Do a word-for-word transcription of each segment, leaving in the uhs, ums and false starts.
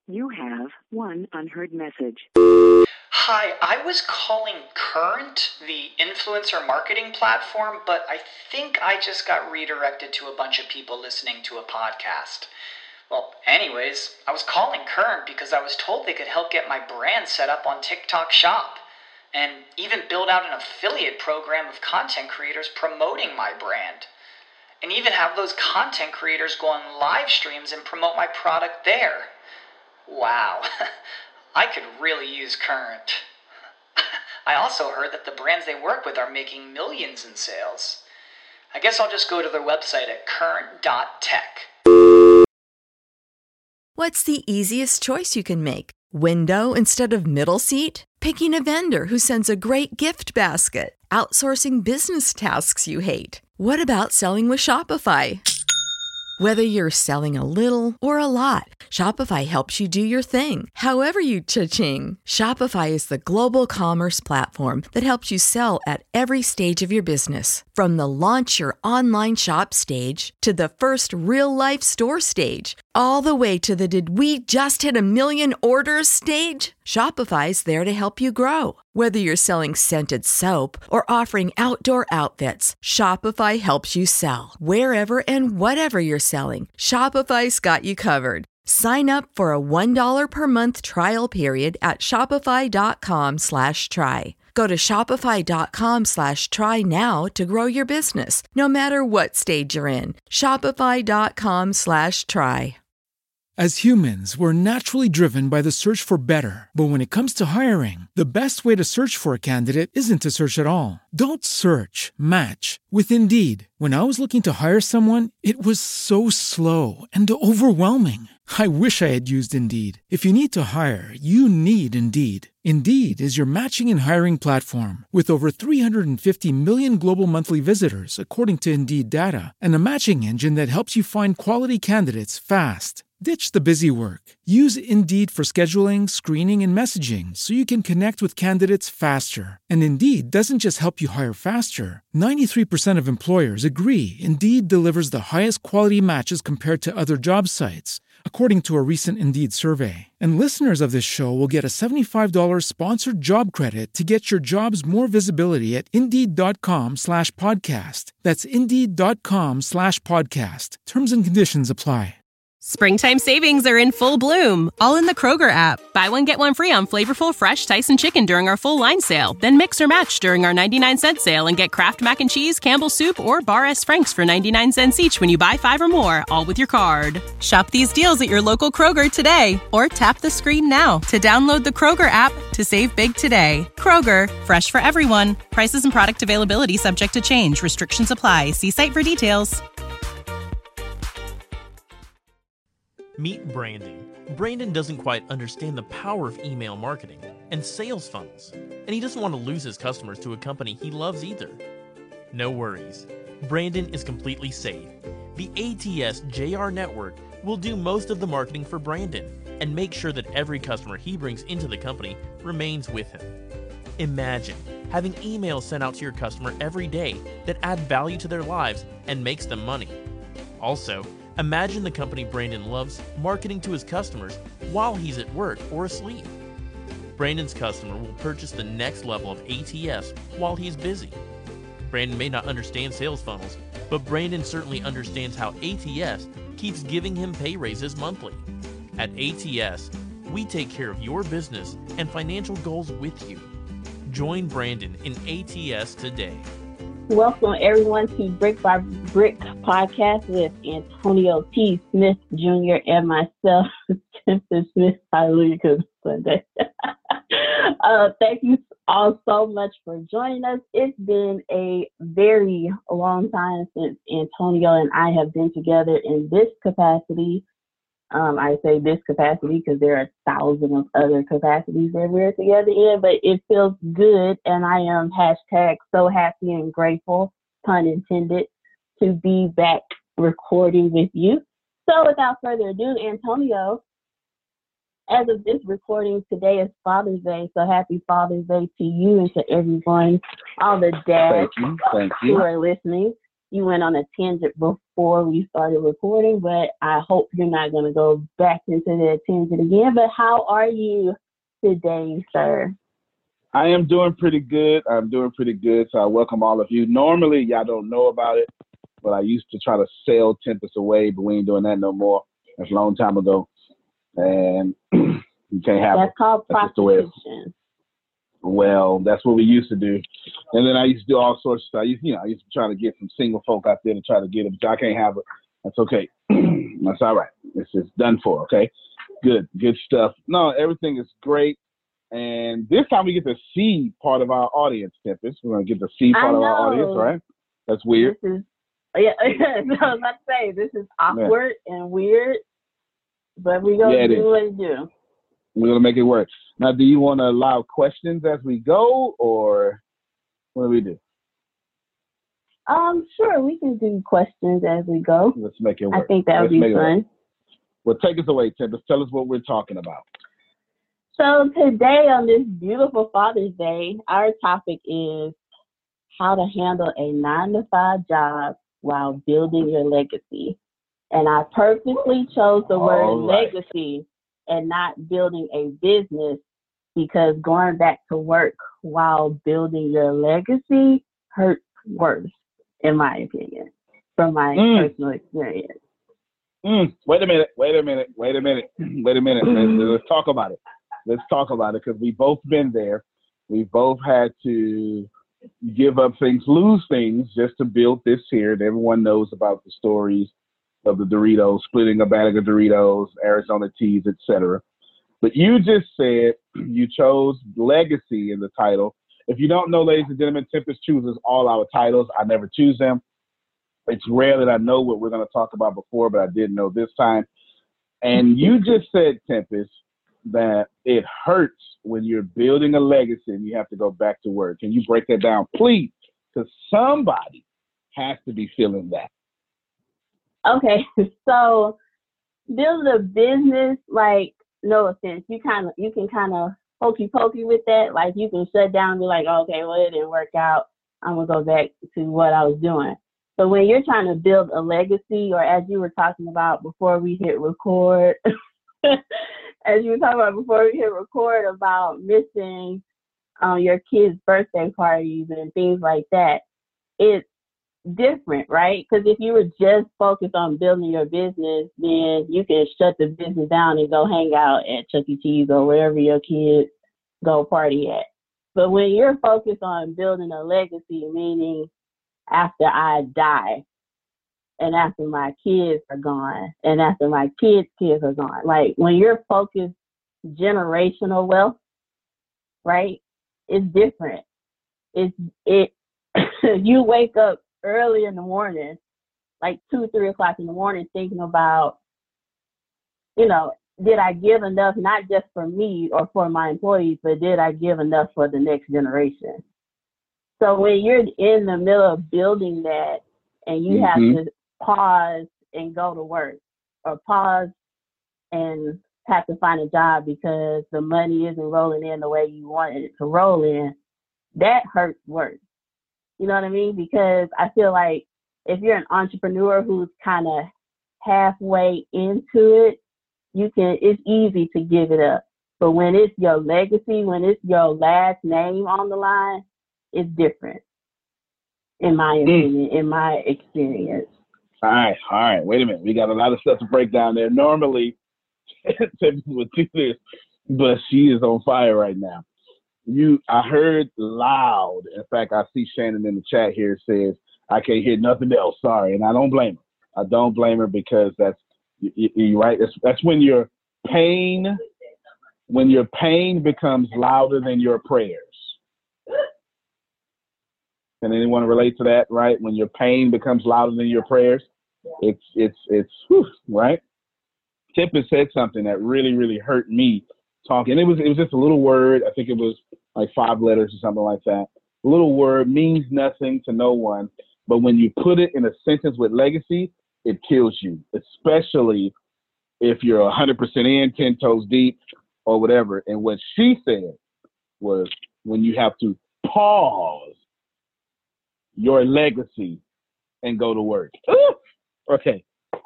You have one unheard message. Hi, I was calling Current, the influencer marketing platform, but I think I just got redirected to a bunch of people listening to a podcast. Well, anyways, I was calling Current because I was told they could help get my brand set up on TikTok Shop, and even build out an affiliate program of content creators promoting my brand, and even have those content creators go on live streams and promote my product there. Wow, I could really use Current. I also heard that the brands they work with are making millions in sales. I guess I'll just go to their website at current dot tech. What's the easiest choice you can make? Window instead of middle seat? Picking a vendor who sends a great gift basket? Outsourcing business tasks you hate? What about selling with Shopify? Whether you're selling a little or a lot, Shopify helps you do your thing, however you cha-ching. Shopify is the global commerce platform that helps you sell at every stage of your business. From the launch your online shop stage to the first real-life store stage, all the way to the did we just hit a million orders stage. Shopify's there to help you grow. Whether you're selling scented soap or offering outdoor outfits, Shopify helps you sell. Wherever and whatever you're selling, Shopify's got you covered. Sign up for a one dollar per month trial period at shopify.com slash try. Go to shopify.com slash try now to grow your business, no matter what stage you're in. Shopify.com slash try. As humans, we're naturally driven by the search for better. But when it comes to hiring, the best way to search for a candidate isn't to search at all. Don't search, match with Indeed. When I was looking to hire someone, it was so slow and overwhelming. I wish I had used Indeed. If you need to hire, you need Indeed. Indeed is your matching and hiring platform with over three hundred fifty million global monthly visitors, according to Indeed data, and a matching engine that helps you find quality candidates fast. Ditch the busy work. Use Indeed for scheduling, screening, and messaging so you can connect with candidates faster. And Indeed doesn't just help you hire faster. ninety-three percent of employers agree Indeed delivers the highest quality matches compared to other job sites, according to a recent Indeed survey. And listeners of this show will get a seventy-five dollars sponsored job credit to get your jobs more visibility at Indeed.com slash podcast. That's Indeed.com slash podcast. Terms and conditions apply. Springtime savings are in full bloom, all in the Kroger app. Buy one, get one free on flavorful, fresh Tyson chicken during our full line sale. Then mix or match during our ninety-nine cent sale and get Kraft Mac and Cheese, Campbell's Soup, or Bar S. Frank's for ninety-nine cents each when you buy five or more, all with your card. Shop these deals at your local Kroger today, or tap the screen now to download the Kroger app to save big today. Kroger, fresh for everyone. Prices and product availability subject to change. Restrictions apply. See site for details. Meet Brandon. Brandon doesn't quite understand the power of email marketing and sales funnels, and he doesn't want to lose his customers to a company he loves either. No worries. Brandon is completely safe. The A T S J R network will do most of the marketing for Brandon and make sure that every customer he brings into the company remains with him. Imagine having emails sent out to your customer every day that add value to their lives and makes them money. Also, imagine the company Brandon loves marketing to his customers while he's at work or asleep. Brandon's customer will purchase the next level of A T S while he's busy. Brandon may not understand sales funnels, but Brandon certainly understands how A T S keeps giving him pay raises monthly. At A T S, we take care of your business and financial goals with you. Join Brandon in A T S today. Welcome, everyone, to Brick by Brick podcast with Antonio T. Smith Junior and myself, Timothy Smith. Hallelujah, because it's Sunday. uh, thank you all so much for joining us. It's been a very long time since Antonio and I have been together in this capacity. Um, I say this capacity because there are thousands of other capacities that we're together in, but it feels good, and I am hashtag so happy and grateful, pun intended, to be back recording with you. So without further ado, Antonio, as of this recording, today is Father's Day, so happy Father's Day to you and to everyone, all the dads Thank you. Thank you. who are listening. you went on a tangent before we started recording, but I hope you're not going to go back into that tangent again. But how are you today, sir? I am doing pretty good. I'm doing pretty good. So I welcome all of you. Normally, y'all don't know about it, but I used to try to sell Tempest away, but we ain't doing that no more. That's a long time ago. And you can't have That's it. called That's just the way it's- prostitution. Well, that's what we used to do. And then I used to do all sorts of stuff. I used, you know, I used to try to get some single folk out there to try to get it, but I can't have it. That's okay. That's all right. It's just done for, okay? Good, good stuff. No, everything is great. And this time we get to see part of our audience, Tempest. We're going to get to see part of our audience, right? That's weird. This is, yeah, I was about to say, this is awkward yeah. and weird, but we're going to yeah, do what we do. We're going to make it work. Now, do you want to allow questions as we go, or what do we do? Um, sure, we can do questions as we go. Let's make it work. I think that would Let's be fun. Well, take us away, Tempest. Tell us what we're talking about. So today, on this beautiful Father's Day, our topic is how to handle a nine to five job while building your legacy. And I purposely chose the word All right. legacy and not building a business, because going back to work while building your legacy hurts worse, in my opinion, from my mm. personal experience. Mm. Wait a minute, wait a minute, wait a minute, wait a minute. Let's, let's talk about it. Let's talk about it, because we've both been there. We've both had to give up things, lose things, just to build this here. And everyone knows about the stories of the Doritos, splitting a bag of Doritos, Arizona teas, et cetera. But you just said you chose legacy in the title. If you don't know, ladies and gentlemen, Tempest chooses all our titles. I never choose them. It's rare that I know what we're going to talk about before, but I didn't know this time. And you just said, Tempest, that it hurts when you're building a legacy and you have to go back to work. Can you break that down, please? Because somebody has to be feeling that. Okay, so build a business, like, no offense, you kind of you can kind of hokey pokey with that. Like, you can shut down and be like, okay, well, it didn't work out. I'm gonna go back to what I was doing. So when you're trying to build a legacy, or as you were talking about before we hit record, as you were talking about before we hit record about missing um, your kids' birthday parties and things like that, it's different, right? Because if you were just focused on building your business, then you can shut the business down and go hang out at Chuck E. Cheese or wherever your kids go party at. But when you're focused on building a legacy, meaning after I die and after my kids are gone and after my kids' kids are gone, like when you're focused generational wealth, right? It's different. It's it. You wake up early in the morning, like two, three o'clock in the morning, thinking about, you know, did I give enough, not just for me or for my employees, but did I give enough for the next generation? So when you're in the middle of building that and you mm-hmm. have to pause and go to work, or pause and have to find a job because the money isn't rolling in the way you wanted it to roll in, that hurts worse. You know what I mean? Because I feel like if you're an entrepreneur who's kind of halfway into it, you can, it's easy to give it up. But when it's your legacy, when it's your last name on the line, it's different, in my opinion, mm. in my experience. All right, all right. Wait a minute. We got a lot of stuff to break down there. Normally, Tiffany would do this, but she is on fire right now. You, I heard loud. In fact, I see Shannon in the chat here says, I can't hear nothing else. Sorry. And I don't blame her. I don't blame her, because that's, you, you right. That's, that's when your pain, when your pain becomes louder than your prayers. Can anyone relate to that? Right. When your pain becomes louder than your prayers, it's, it's, it's, whew, right. Tippett said something that really, really hurt me talking. It was, it was just a little word. I think it was like five letters or something like that. A little word means nothing to no one, but when you put it in a sentence with legacy, it kills you, especially if you're one hundred percent in, ten toes deep, or whatever. And what she said was, when you have to pause your legacy and go to work. Ooh! Okay.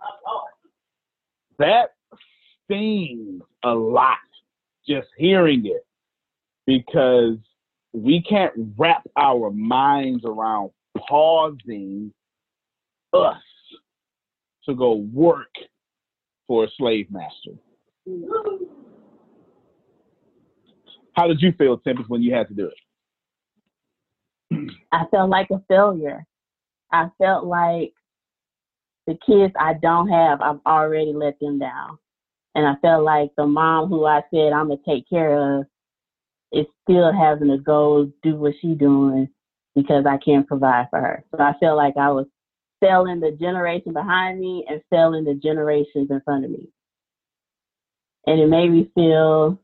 That stings a lot just hearing it, because we can't wrap our minds around pausing us to go work for a slave master. How did you feel, Tempest, when you had to do it? I felt like a failure. I felt like the kids I don't have, I've already let them down. And I felt like the mom who I said I'm going to take care of is still having to go do what she's doing because I can't provide for her. So I felt like I was failing the generation behind me and failing the generations in front of me. And it made me feel,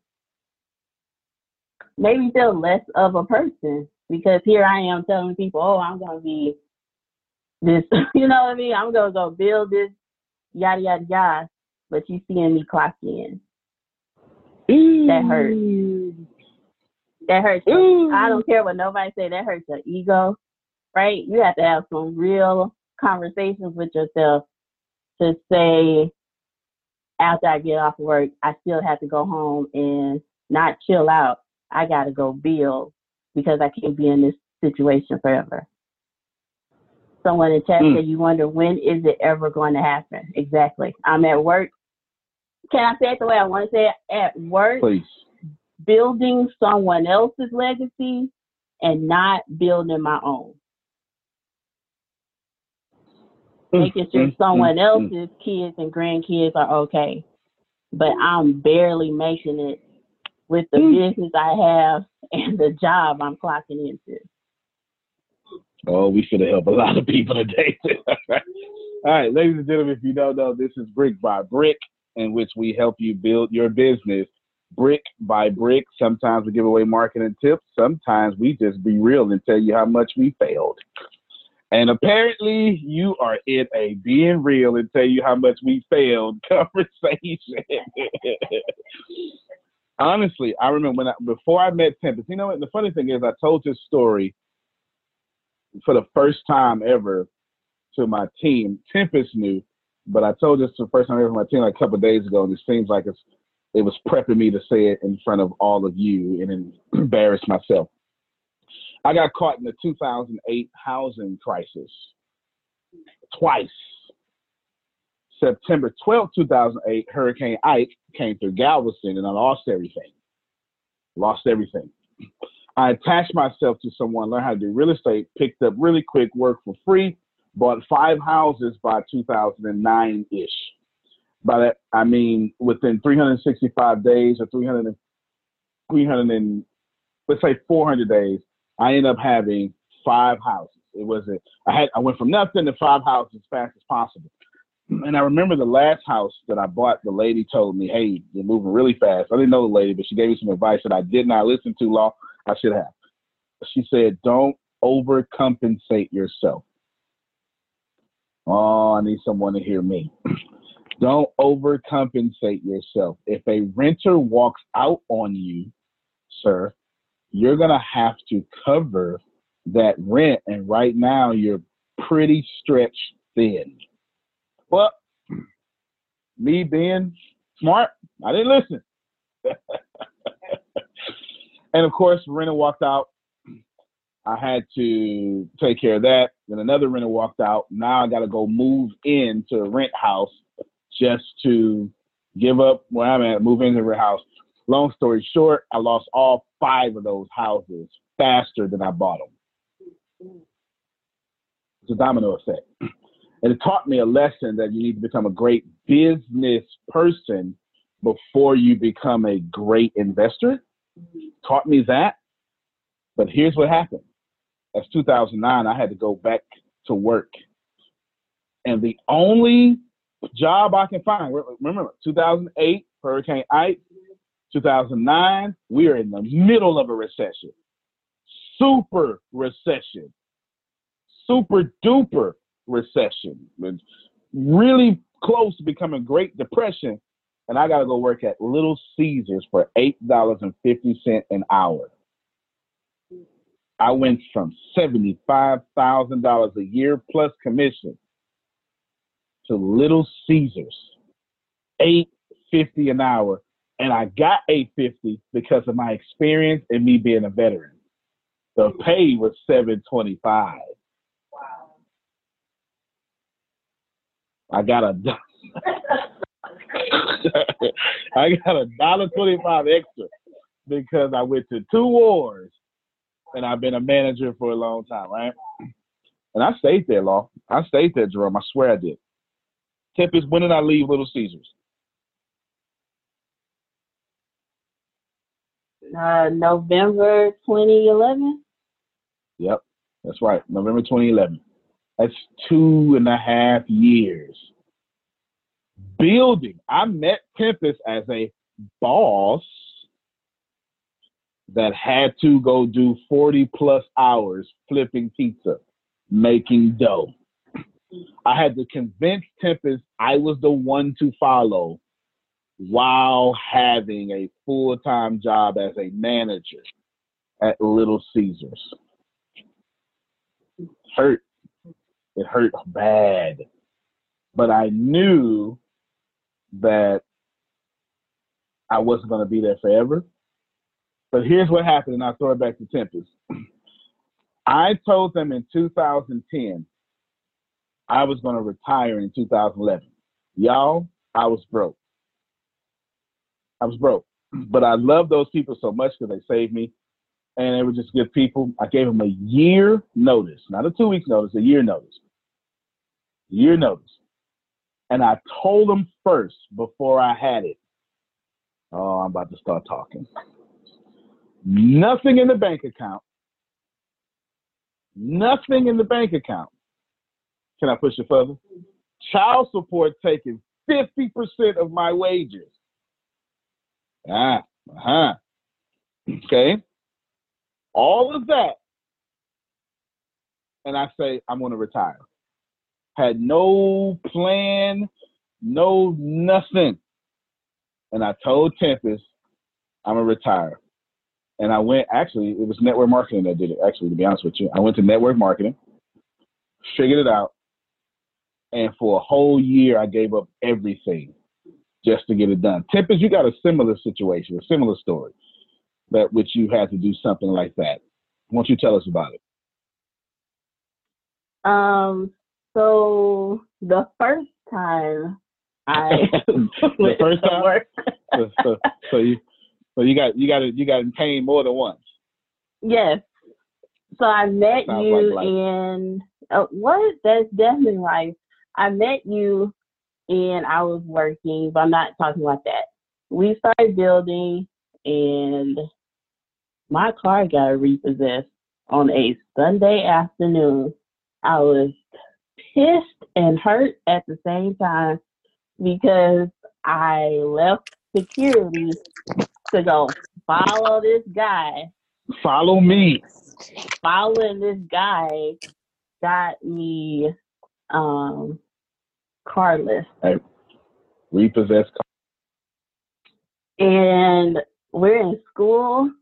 made me feel less of a person, because here I am telling people, oh, I'm going to be this, you know what I mean? I'm going to go build this, yada, yada, yada. But you seeing me clock in. Ooh. That hurts. That hurts. Ooh. I don't care what nobody say. That hurts your ego, right? You have to have some real conversations with yourself to say, after I get off work, I still have to go home and not chill out. I got to go build, because I can't be in this situation forever. Someone in chat mm. said, you wonder, when is it ever going to happen? Exactly. I'm at work. Can I say it the way I want to say it? At work, please, building someone else's legacy and not building my own. Mm. Making sure mm. someone mm. else's mm. kids and grandkids are okay. But I'm barely making it with the mm. business I have and the job I'm clocking into. Oh, we should have helped a lot of people today. All right, ladies and gentlemen, if you don't know, this is Brick by Brick, in which we help you build your business brick by brick. Sometimes we give away marketing tips. Sometimes we just be real and tell you how much we failed. And apparently you are in a being real and tell you how much we failed conversation. Honestly, I remember when I, before I met Tempest, you know what? The funny thing is, I told this story for the first time ever to my team. Tempest knew, but I told this for the first time ever to my team like a couple of days ago, and it seems like it's it was prepping me to say it in front of all of you and then embarrass myself. I got caught in the two thousand eight housing crisis twice. September twelfth, two thousand eight, Hurricane Ike came through Galveston, and I lost everything. Lost everything. I attached myself to someone, learned how to do real estate, picked up really quick work for free, bought five houses by two thousand nine-ish. By that, I mean within three hundred sixty-five days or three hundred, three hundred and, let's say four hundred days, I ended up having five houses. It wasn't, I had, I went from nothing to five houses as fast as possible. And I remember the last house that I bought, the lady told me, hey, you're moving really fast. I didn't know the lady, but she gave me some advice that I did not listen to, Law. I should have. She said, don't overcompensate yourself. Oh, I need someone to hear me. Don't overcompensate yourself. If a renter walks out on you, sir, you're going to have to cover that rent. And right now you're pretty stretched thin. Well, me being smart, I didn't listen. And of course, renter walked out. I had to take care of that. Then another renter walked out. Now I got to go move into a rent house just to give up where I'm at, move into a rent house. Long story short, I lost all five of those houses faster than I bought them. It's a domino effect. And it taught me a lesson that you need to become a great business person before you become a great investor. Taught me that. But here's what happened. That's two thousand nine. I had to go back to work. And the only job I can find, remember, two thousand eight, Hurricane Ike, two thousand nine, we are in the middle of a recession. Super recession. Super duper recession. It's really close to becoming Great Depression. And I got to go work at Little Caesars for eight dollars and fifty cents an hour. I went from seventy-five thousand dollars a year plus commission to Little Caesars, eight fifty an hour. And I got eight fifty because of my experience and me being a veteran. The pay was seven twenty-five. Wow. I got a I got a dollar twenty-five extra because I went to two wars and I've been a manager for a long time, right? And I stayed there, Law. I stayed there, Jerome. I swear I did. Tempest, when did I leave Little Caesars? Uh, November twenty eleven. Yep, that's right. November twenty eleven. That's two and a half years. Building. I met Tempest as a boss that had to go do forty plus hours flipping pizza, making dough. I had to convince Tempest I was the one to follow while having a full-time job as a manager at Little Caesars. Hurt. It hurt bad. But I knew that I wasn't going to be there forever. But here's what happened, and I'll throw it back to Tempest. I told them in two thousand ten I was going to retire in two thousand eleven. Y'all, I was broke. I was broke. But I love those people so much because they saved me. And they were just good people. I gave them a year notice, not a two weeks notice, a year notice. Year notice. And I told them first before I had it. Oh, I'm about to start talking. Nothing in the bank account. Nothing in the bank account. Can I push it further? Child support taking fifty percent of my wages. Ah, uh-huh. Okay. All of that. And I say, I'm going to retire. Had no plan, no nothing. And I told Tempest, I'm going to retire. And I went, actually, it was network marketing that did it, actually, to be honest with you. I went to network marketing, figured it out. And for a whole year, I gave up everything just to get it done. Tempest, you got a similar situation, a similar story, that which you had to do something like that. Why don't you tell us about it? Um. So the first time I the first time, work. so, so, so you, so you got you got you got pain more than once. Yes. So I met Sounds you like in uh, what? That's definitely life. I met you and I was working, but I'm not talking about that. We started building, and my car got repossessed on a Sunday afternoon. I was pissed and hurt at the same time because I left security to go follow this guy. Follow me. Following this guy got me um, carless. Hey, repossessed car. And we're in school,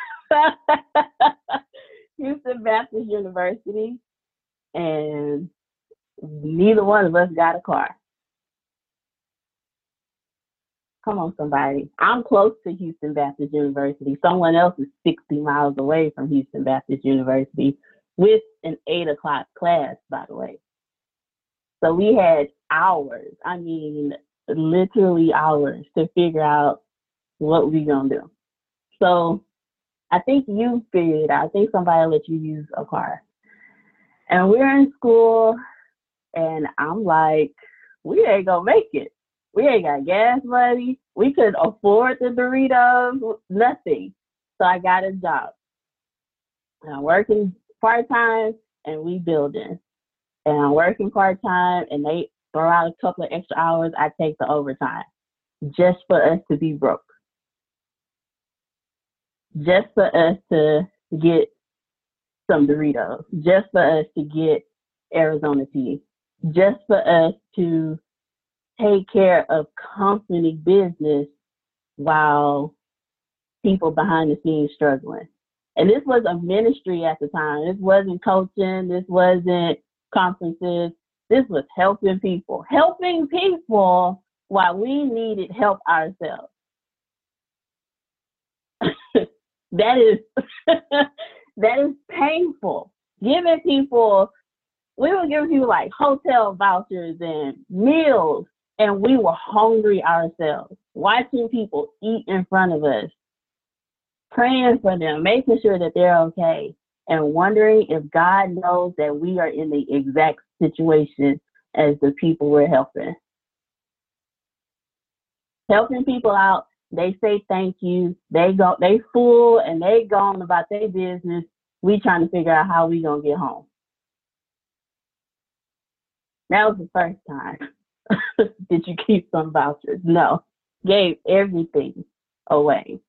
Houston Baptist University, and neither one of us got a car. Come on, somebody. I'm close to Houston Baptist University. Someone else is sixty miles away from Houston Baptist University with an eight o'clock class, by the way. So we had hours, I mean, literally hours to figure out what we gonna do. So I think you figured it out. I think somebody let you use a car. And we're in school, and I'm like, we ain't gonna make it. We ain't got gas money. We couldn't afford the Doritos, nothing. So I got a job. And I'm working part-time, and we building. And I'm working part-time, and they throw out a couple of extra hours. I take the overtime just for us to be broke. Just for us to get some Doritos. Just for us to get Arizona tea. Just for us to take care of company business while people behind the scenes struggling. And this was a ministry at the time. This wasn't coaching. This wasn't conferences. This was helping people. Helping people while we needed help ourselves. That is that is painful. Giving people, we were giving people like hotel vouchers and meals, and we were hungry ourselves. Watching people eat in front of us, praying for them, making sure that they're okay, and wondering if God knows that we are in the exact situation as the people we're helping. Helping people out, they say thank you, they go, they full, and they gone about their business. We trying to figure out how we gonna get home. That was the first time. Did you keep some vouchers? No, gave everything away.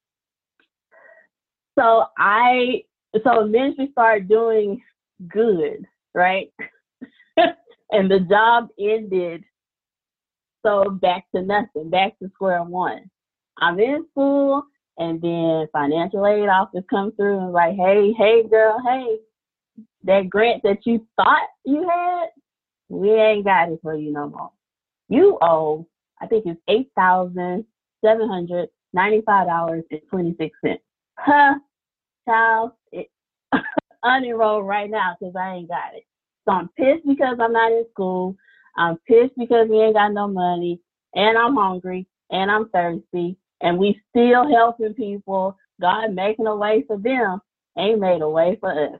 So I, so ministry started doing good, right? And the job ended. So back to nothing, back to square one. I'm in school, and then financial aid office comes through and like, hey, hey, girl, hey, that grant that you thought you had, we ain't got it for you no more. You owe, I think it's eight thousand seven hundred ninety-five dollars and twenty-six cents. Huh, child, it, unenrolled right now because I ain't got it. So I'm pissed because I'm not in school. I'm pissed because we ain't got no money, and I'm hungry, and I'm thirsty, and we still helping people. God making a way for them, ain't made a way for us.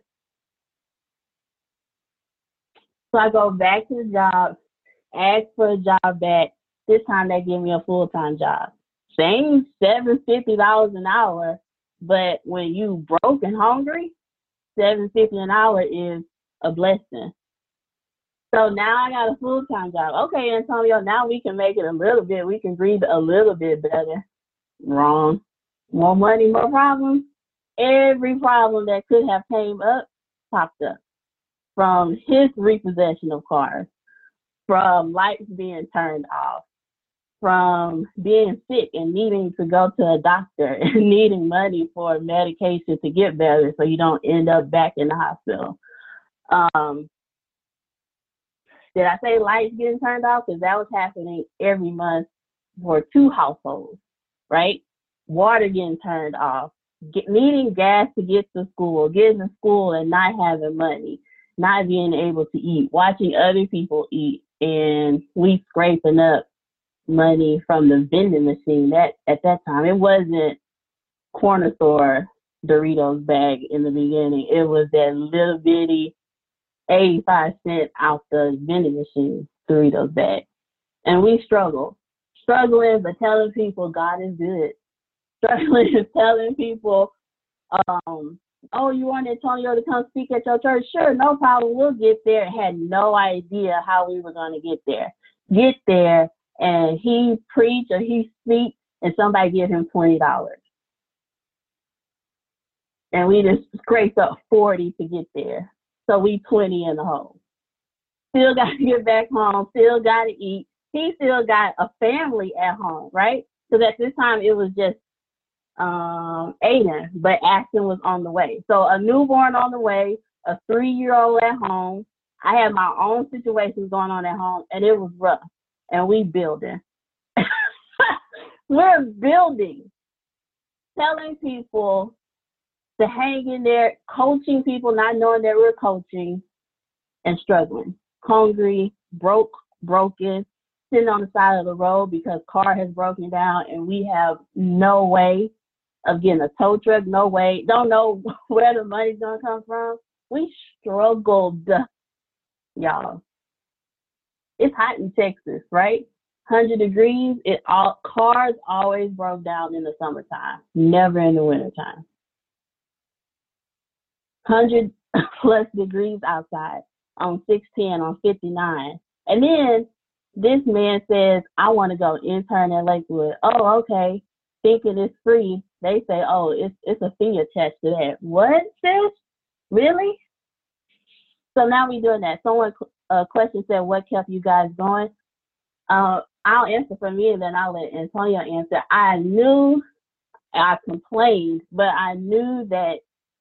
So I go back to the job, ask for a job back. This time they give me a full-time job. Same seven hundred fifty dollars an hour, but when you broke and hungry, seven hundred fifty dollars an hour is a blessing. So now I got a full-time job. Okay, Antonio, now we can make it a little bit. We can breathe a little bit better. Wrong. More money, more problems. Every problem that could have came up popped up. From his repossession of cars, from lights being turned off, from being sick and needing to go to a doctor and needing money for medication to get better so you don't end up back in the hospital. Um, Did I say lights getting turned off? Because that was happening every month for two households, right? Water getting turned off, get, needing gas to get to school, getting to school and not having money, not being able to eat, watching other people eat, and we scraping up money from the vending machine. That at that time, it wasn't corner store Doritos bag in the beginning. It was that little bitty eighty-five cent out the vending machine Doritos bag. And we struggled. Struggling, but telling people God is good. Struggling, telling people, um, oh, you want Antonio to come speak at your church? Sure, no problem. We'll get there. Had no idea how we were going to get there. Get there, and he preach or he speak, and somebody give him twenty dollars. And we just scraped up forty to get there. So we twenty in the hole. Still got to get back home. Still got to eat. He still got a family at home, right? Because at this time, it was just um, Aiden, but Ashton was on the way. So a newborn on the way, a three-year-old at home. I had my own situations going on at home, and it was rough. And we building. We're building. Telling people to hang in there, coaching people, not knowing that we're coaching, and struggling. Hungry, broke, broken, sitting on the side of the road because car has broken down and we have no way of getting a tow truck, no way, don't know where the money's gonna come from. We struggled, y'all. It's hot in Texas, right? one hundred degrees, it all cars always broke down in the summertime, never in the wintertime. one hundred plus degrees outside on six ten, on fifty-nine. And then this man says, I want to go intern at Lakewood. Oh, okay. Thinking it's free. They say, oh, it's it's a fee attached to that. What, sis? Really? So now we're doing that. Someone uh, question said, what kept you guys going? Uh, I'll answer for me, and then I'll let Antonio answer. I knew, I complained, but I knew that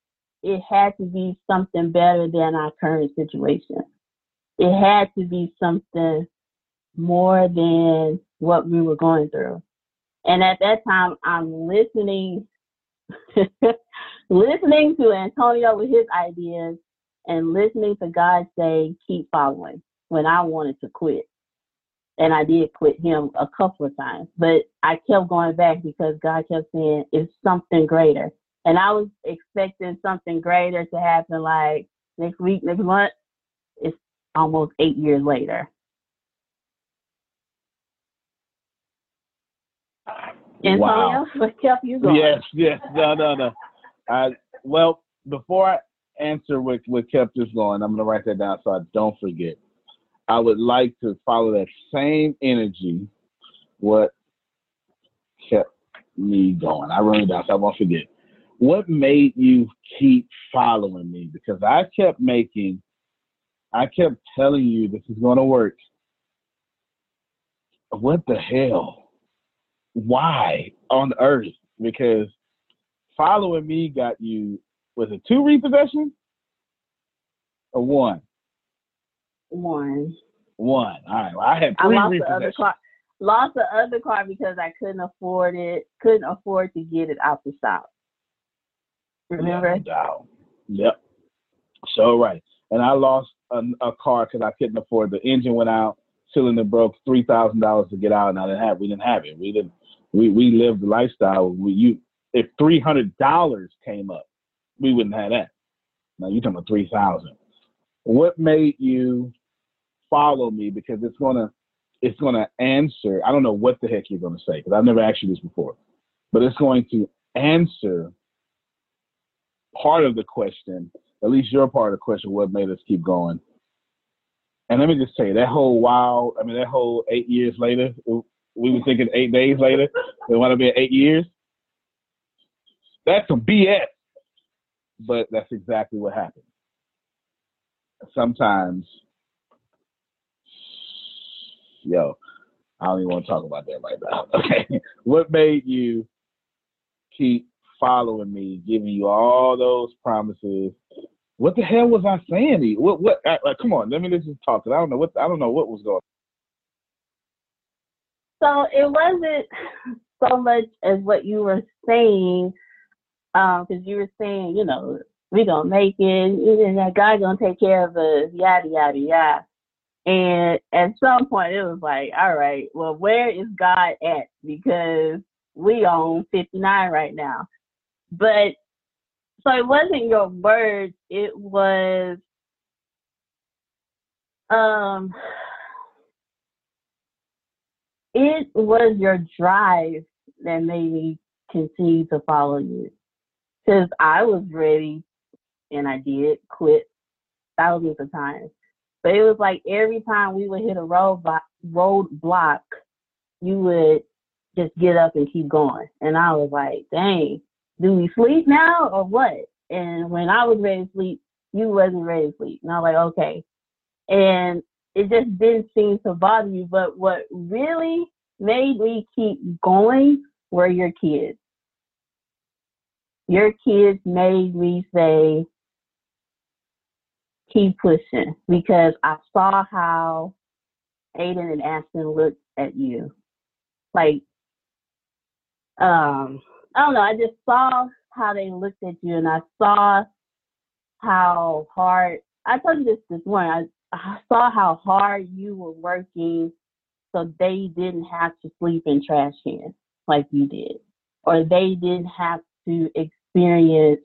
it had to be something better than our current situation. It had to be something more than what we were going through. And at that time, I'm listening, listening to Antonio with his ideas and listening to God say, keep following, when I wanted to quit. And I did quit him a couple of times, but I kept going back because God kept saying, it's something greater. And I was expecting something greater to happen like next week, next month. It's almost eight years later. Antonio, Wow. what kept you going? Yes, yes. No, no, no. I, well, before I answer what, what kept us going, I'm going to write that down so I don't forget. I would like to follow that same energy, what kept me going. I wrote it down so I won't forget. What made you keep following me? Because I kept making, I kept telling you this is going to work. What the hell? Why on earth? Because following me got you, was it two repossessions or one? One. One. All right. Well, I had I three lost the repossessions. other car. Lost the other car because I couldn't afford it. Couldn't afford to get it out the shop. Remember? No doubt. Yep. So right. And I lost a, a car because I couldn't afford. The engine went out, cylinder broke, three thousand dollars to get out, and I didn't have. We didn't have it. We didn't. We we lived the lifestyle. We, you if three hundred dollars came up, we wouldn't have that. Now you're talking about three thousand. What made you follow me? Because it's gonna it's gonna answer. I don't know what the heck you're gonna say because I've never asked you this before, but it's going to answer part of the question, at least your part of the question, what made us keep going. And let me just say, that whole while, I mean, that whole eight years later, we were thinking eight days later, it would have been eight years. That's some B S. But that's exactly what happened. Sometimes, yo, I don't even want to talk about that right now. Okay. What made you keep following me, giving you all those promises? What the hell was I saying? What? What? I, like, come on, let me just talk. Cause I don't know what. I don't know what was going So on. it wasn't so much as what you were saying, because um, you were saying, you know, we gonna make it, and that guy gonna take care of us, yada yada yada. And at some point, it was like, all right, well, where is God at? Because we own fifty-nine right now. But so it wasn't your words, it was um it was your drive that made me continue to follow you. Because I was ready, and I did quit thousands of times. But it was like every time we would hit a roadblock, roadblock, you would just get up and keep going. And I was like, dang, do we sleep now or what? And when I was ready to sleep, you wasn't ready to sleep. And I was like, okay. And it just didn't seem to bother you. But what really made me keep going were your kids. Your kids made me say, keep pushing, because I saw how Aiden and Ashton looked at you. Like, um, I don't know, I just saw how they looked at you, and I saw how hard, I told you this this morning, I, I saw how hard you were working so they didn't have to sleep in trash cans like you did, or they didn't have to experience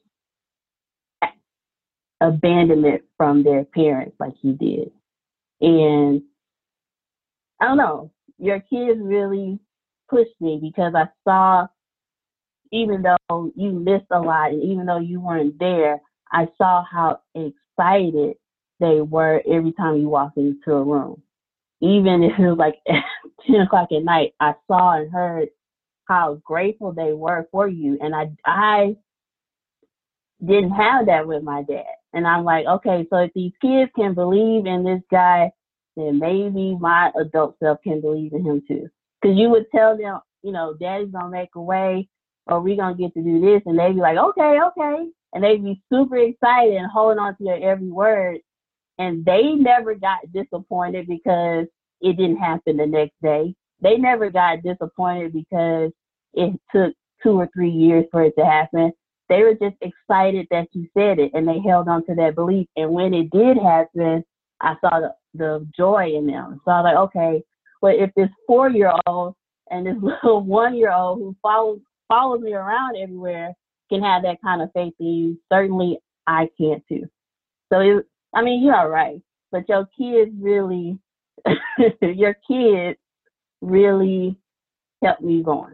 abandonment from their parents like you did. And I don't know, your kids really pushed me, because I saw, even though you missed a lot and even though you weren't there, I saw how excited they were every time you walked into a room. Even if it was like ten o'clock at night, I saw and heard how grateful they were for you. And I, I didn't have that with my dad. And I'm like, okay, so if these kids can believe in this guy, then maybe my adult self can believe in him too. Because you would tell them, you know, daddy's going to make a way, or we're going to get to do this. And they'd be like, okay, okay. and they'd be super excited and holding on to your every word. And they never got disappointed because it didn't happen the next day. They never got disappointed because it took two or three years for it to happen. They were just excited that you said it, and they held on to that belief. And when it did happen, I saw the, the joy in them. So I was like, okay, well, if this four-year-old and this little one-year-old who follows follows me around everywhere can have that kind of faith in you, certainly I can too. So, it, I mean, you're right, but your kids really, your kids really helped me going.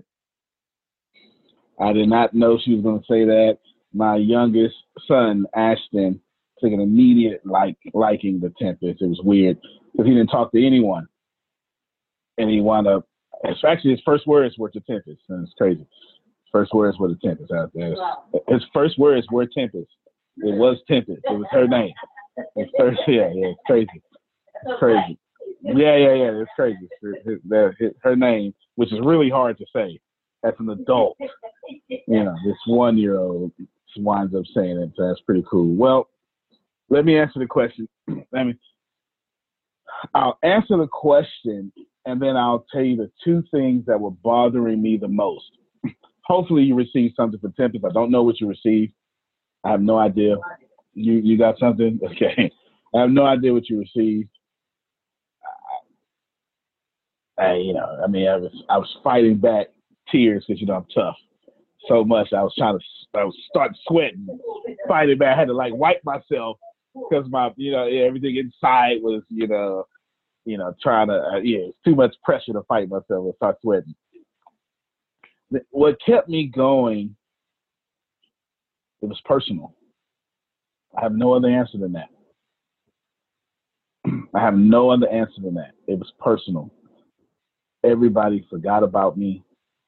I did not know she was going to say that. My youngest son, Ashton, took an immediate like liking the Tempest. It was weird because he didn't talk to anyone, and he wound up. It's actually his first words were to Tempest, and it's crazy. First words were the Tempest out there. His first words were Tempest. It was Tempest. It was her name. It's first, yeah, yeah, it's crazy. It's crazy. Yeah, yeah, yeah, it's crazy. It's, it's, it's her name, which is really hard to say as an adult. You know, this one-year-old winds up saying it, so that's pretty cool. Well, let me answer the question. I mean, I'll answer the question, and then I'll tell you the two things that were bothering me the most. Hopefully you received something for Tempest. I don't know what you received. I have no idea. You you got something? Okay. I have no idea what you received. I, I, you know, I mean, I was I was fighting back tears because, you know, I'm tough so much. I was trying to I was start sweating, fighting back. I had to, like, wipe myself because my, you know, everything inside was, you know, you know, trying to, uh, yeah, it's too much pressure to fight myself and start sweating. What kept me going, it was personal. I have no other answer than that. I have no other answer than that. It was personal. Everybody forgot about me.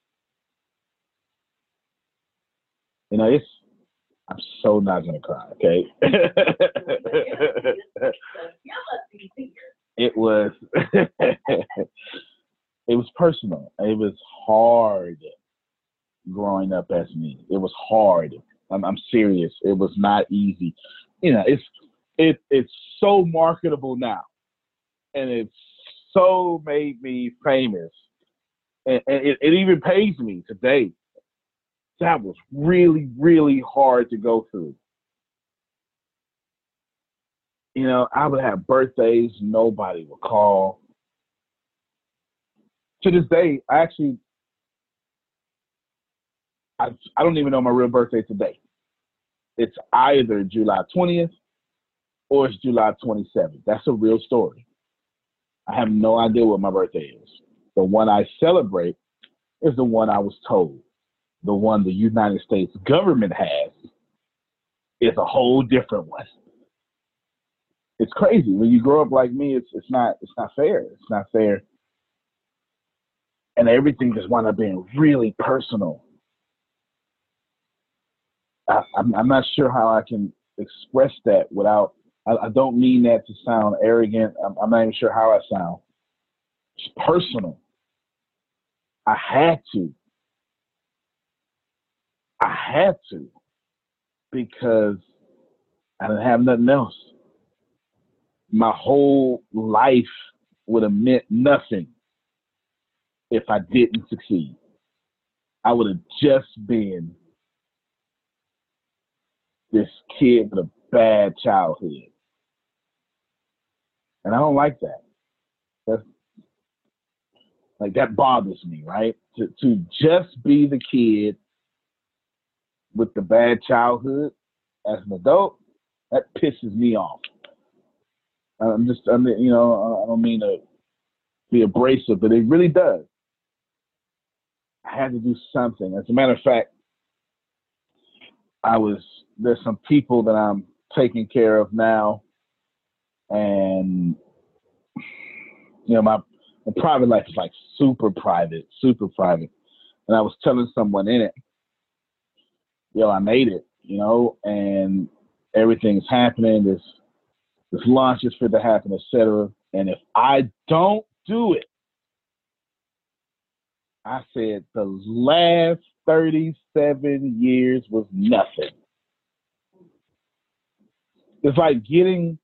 You know, it's, I'm so not going to cry, okay? It was, it was personal. It was hard growing up as me. It was hard. I'm, I'm serious. It was not easy. You know, it's it it's so marketable now, and it's so made me famous, and, and it, it even pays me today. That was really, really hard to go through. You know, I would have birthdays, nobody would call. To this day, I actually, I, I don't even know my real birthday today. It's either July twentieth or it's July twenty-seventh. That's a real story. I have no idea what my birthday is. The one I celebrate is the one I was told. The one the United States government has is a whole different one. It's crazy. When you grow up like me, it's it's not it's not fair. It's not fair. And everything just wound up being really personal. I, I'm, I'm not sure how I can express that without, I, I don't mean that to sound arrogant. I'm, I'm not even sure how I sound. It's personal. I had to. I had to because I didn't have nothing else. My whole life would have meant nothing if I didn't succeed. I would have just been this kid with a bad childhood. And I don't like that. That's, like, that bothers me, right? To, to just be the kid with the bad childhood as an adult, that pisses me off. I'm just, I mean, you know, I don't mean to be abrasive, but it really does. I had to do something. As a matter of fact, I was, there's some people that I'm taking care of now, and, you know, my, my private life is like super private, super private. And I was telling someone in it, yo, I made it, you know, and everything's happening. This, this launch is fit to happen, et cetera. And if I don't do it, I said the last thirty-seven years was nothing. it's like getting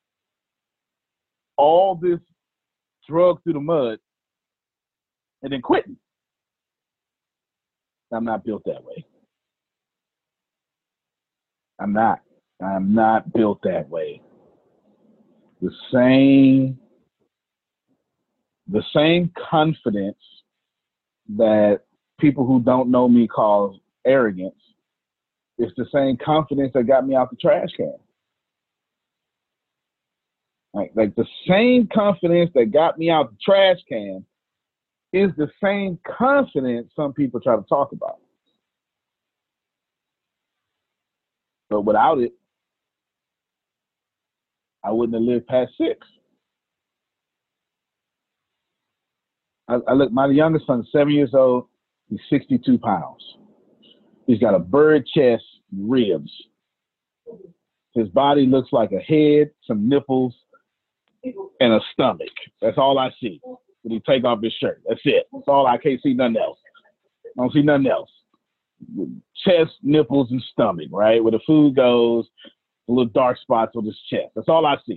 all this drug through the mud and then quitting. I'm not built that way. I'm not. I'm not built that way. The same, the same confidence that people who don't know me call arrogance, it's the same confidence that got me out the trash can. Like, like the same confidence that got me out the trash can is the same confidence some people try to talk about. But without it, I wouldn't have lived past six. I, I look, my youngest son is seven years old. He's sixty-two pounds. He's got a bird chest, ribs. His body looks like a head, some nipples, and a stomach. That's all I see when he take off his shirt. That's it. That's all. I can't see nothing else. I don't see nothing else. Chest, nipples, and stomach, right? Where the food goes, the little dark spots on his chest. That's all I see.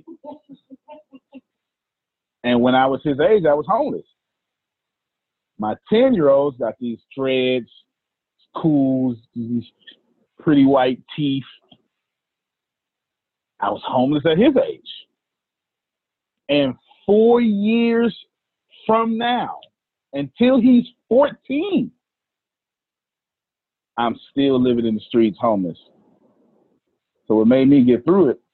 And when I was his age, I was homeless. My ten-year-olds got these dreads, cools, these pretty white teeth. I was homeless at his age. And four years from now, until he's fourteen, I'm still living in the streets homeless. So what made me get through it,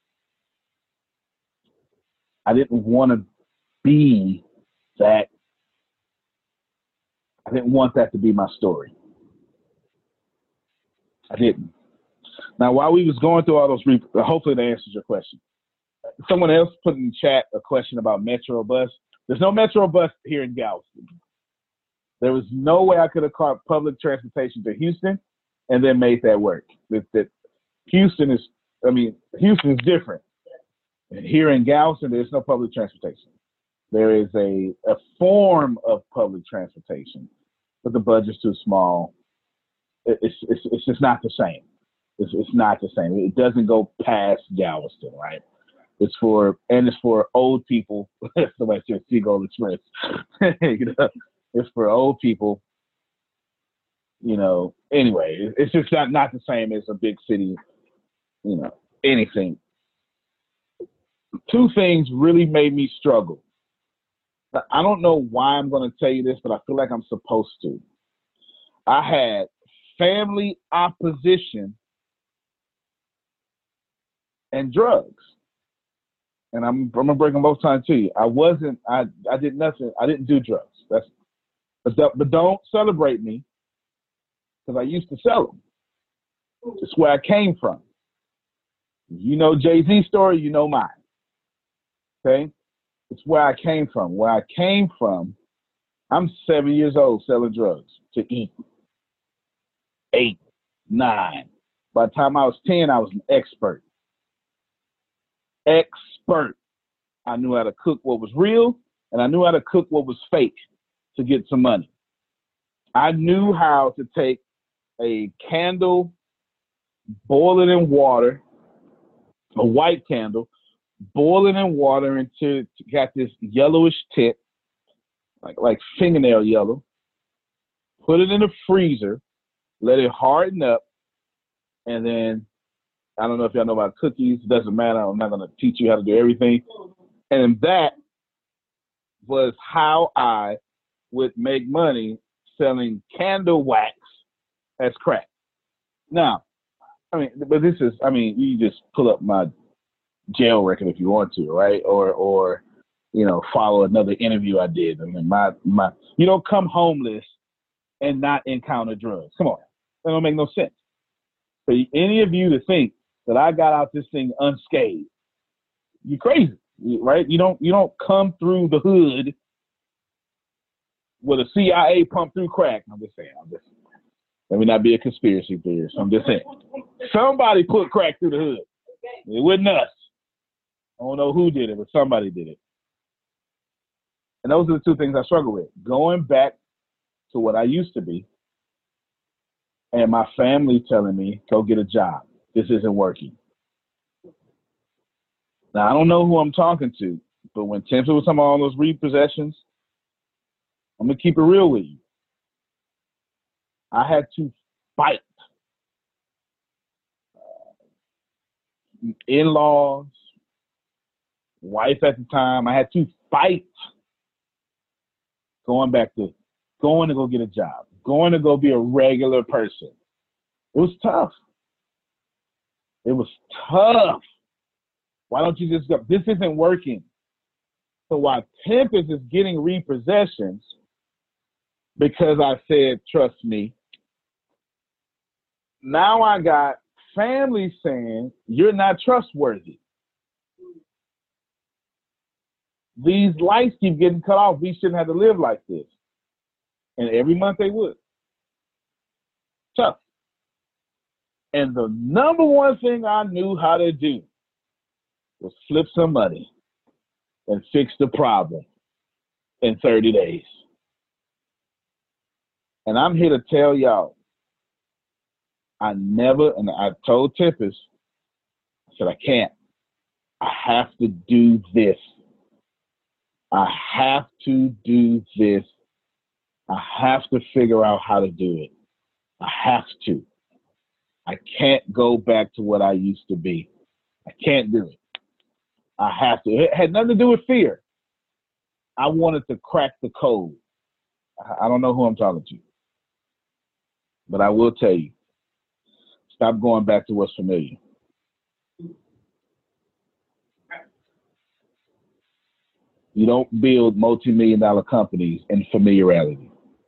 I didn't want to be that. I didn't want that to be my story. I didn't. Now, while we was going through all those, re- hopefully that answers your question. Someone else put in the chat a question about Metro Bus. There's no Metro Bus here in Galveston. There was no way I could have caught public transportation to Houston and then made that work. That, that Houston is, I mean, Houston is different. And here in Galveston, there's no public transportation. There is a, a form of public transportation, but the budget's too small. It, it's, it's, it's just not the same. It's, it's not the same. It doesn't go past Galveston, right? It's for, and it's for old people. Somebody said Seagull Express. You know, it's for old people. You know, anyway, it's just not, not the same as a big city, you know, anything. Two things really made me struggle. I don't know why I'm going to tell you this, but I feel like I'm supposed to. I had family opposition and drugs. And I'm, I'm going to break them both times to you. I wasn't, I, I did nothing. I didn't do drugs. That's, but, but don't celebrate me because I used to sell them. It's where I came from. You know Jay-Z's story, you know mine. Okay? It's where I came from. Where I came from, I'm seven years old selling drugs to eat. Eight, nine. By the time I was ten, I was an expert. Expert. I knew how to cook what was real, and I knew how to cook what was fake to get some money. I knew how to take a candle, boil it in water, a white candle, boil it in water until it got this yellowish tint, like, like fingernail yellow. Put it in the freezer, let it harden up, and then, I don't know if y'all know about cookies. It doesn't matter. I'm not going to teach you how to do everything. And that was how I would make money selling candle wax as crack. Now, I mean, but this is, I mean, you just pull up my jail record if you want to, right? Or, or, you know, follow another interview I did. I mean, my, my, you don't come homeless and not encounter drugs. Come on. That don't make no sense. For any of you to think that I got out this thing unscathed, you're crazy, right? You don't, you don't come through the hood with a C I A pump through crack. I'm just saying, I'm just, let me not be a conspiracy theorist. I'm just saying. Somebody put crack through the hood. It wasn't us. I don't know who did it, but somebody did it. And those are the two things I struggle with. Going back to what I used to be and my family telling me, go get a job. This isn't working. Now, I don't know who I'm talking to, but when Tempest was talking about all those repossessions, I'm going to keep it real with you. I had to fight in-laws, wife at the time. I had to fight going back to going to go get a job, going to go be a regular person. It was tough. It was tough. Why don't you just go? This isn't working. So while Tempest is getting repossessions, because I said, trust me, now I got family saying, you're not trustworthy. These lights keep getting cut off. We shouldn't have to live like this. And every month they would. Tough. And the number one thing I knew how to do was flip some money and fix the problem in thirty days. And I'm here to tell y'all, I never, and I told Tempest, I said, I can't. I have to do this. I have to do this. I have to figure out how to do it. I have to. I can't go back to what I used to be. I can't do it. I have to. It had nothing to do with fear. I wanted to crack the code. I don't know who I'm talking to. But I will tell you, stop going back to what's familiar. You don't build multi-million dollar companies in familiarity.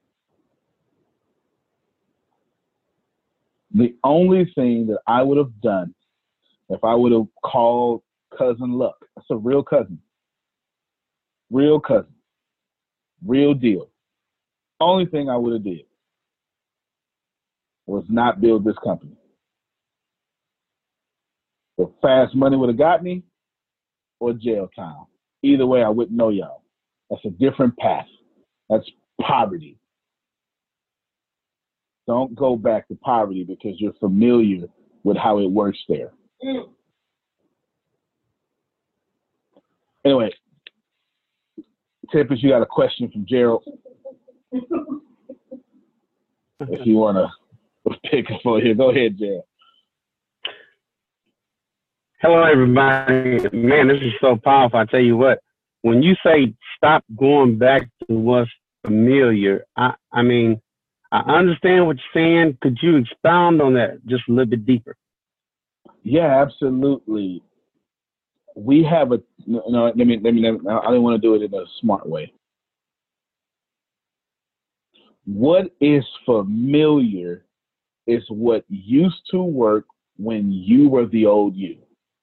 The only thing that I would have done if I would have called Cousin Luck, that's a real cousin, real cousin, real deal. Only thing I would have did was not build this company. The fast money would have got me or jail time. Either way, I wouldn't know y'all. That's a different path. That's poverty. Don't go back to poverty because you're familiar with how it works there. Mm. Anyway, Tempest, you got a question from Gerald. If you want to pick up for here, go ahead, Gerald. Hello, everybody. Man, this is so powerful. I tell you what, when you say stop going back to what's familiar, I, I mean, I understand what you're saying. Could you expound on that just a little bit deeper? Yeah, absolutely. We have a no. Let me let me. Let me I don't want to do it in a smart way. What is familiar is what used to work when you were the old you.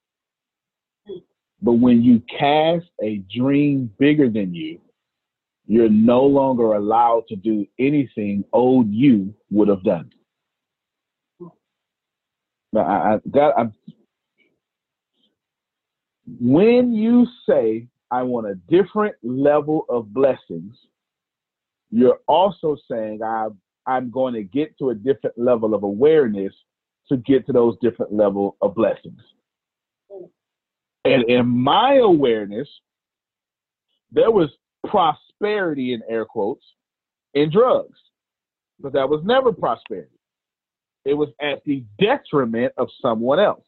But when you cast a dream bigger than you, you're no longer allowed to do anything old you would have done. Now, I, I got. I, when you say, I want a different level of blessings, you're also saying, I, I'm going to get to a different level of awareness to get to those different level of blessings. And in my awareness, there was prosperity, in air quotes, in drugs. But that was never prosperity. It was at the detriment of someone else.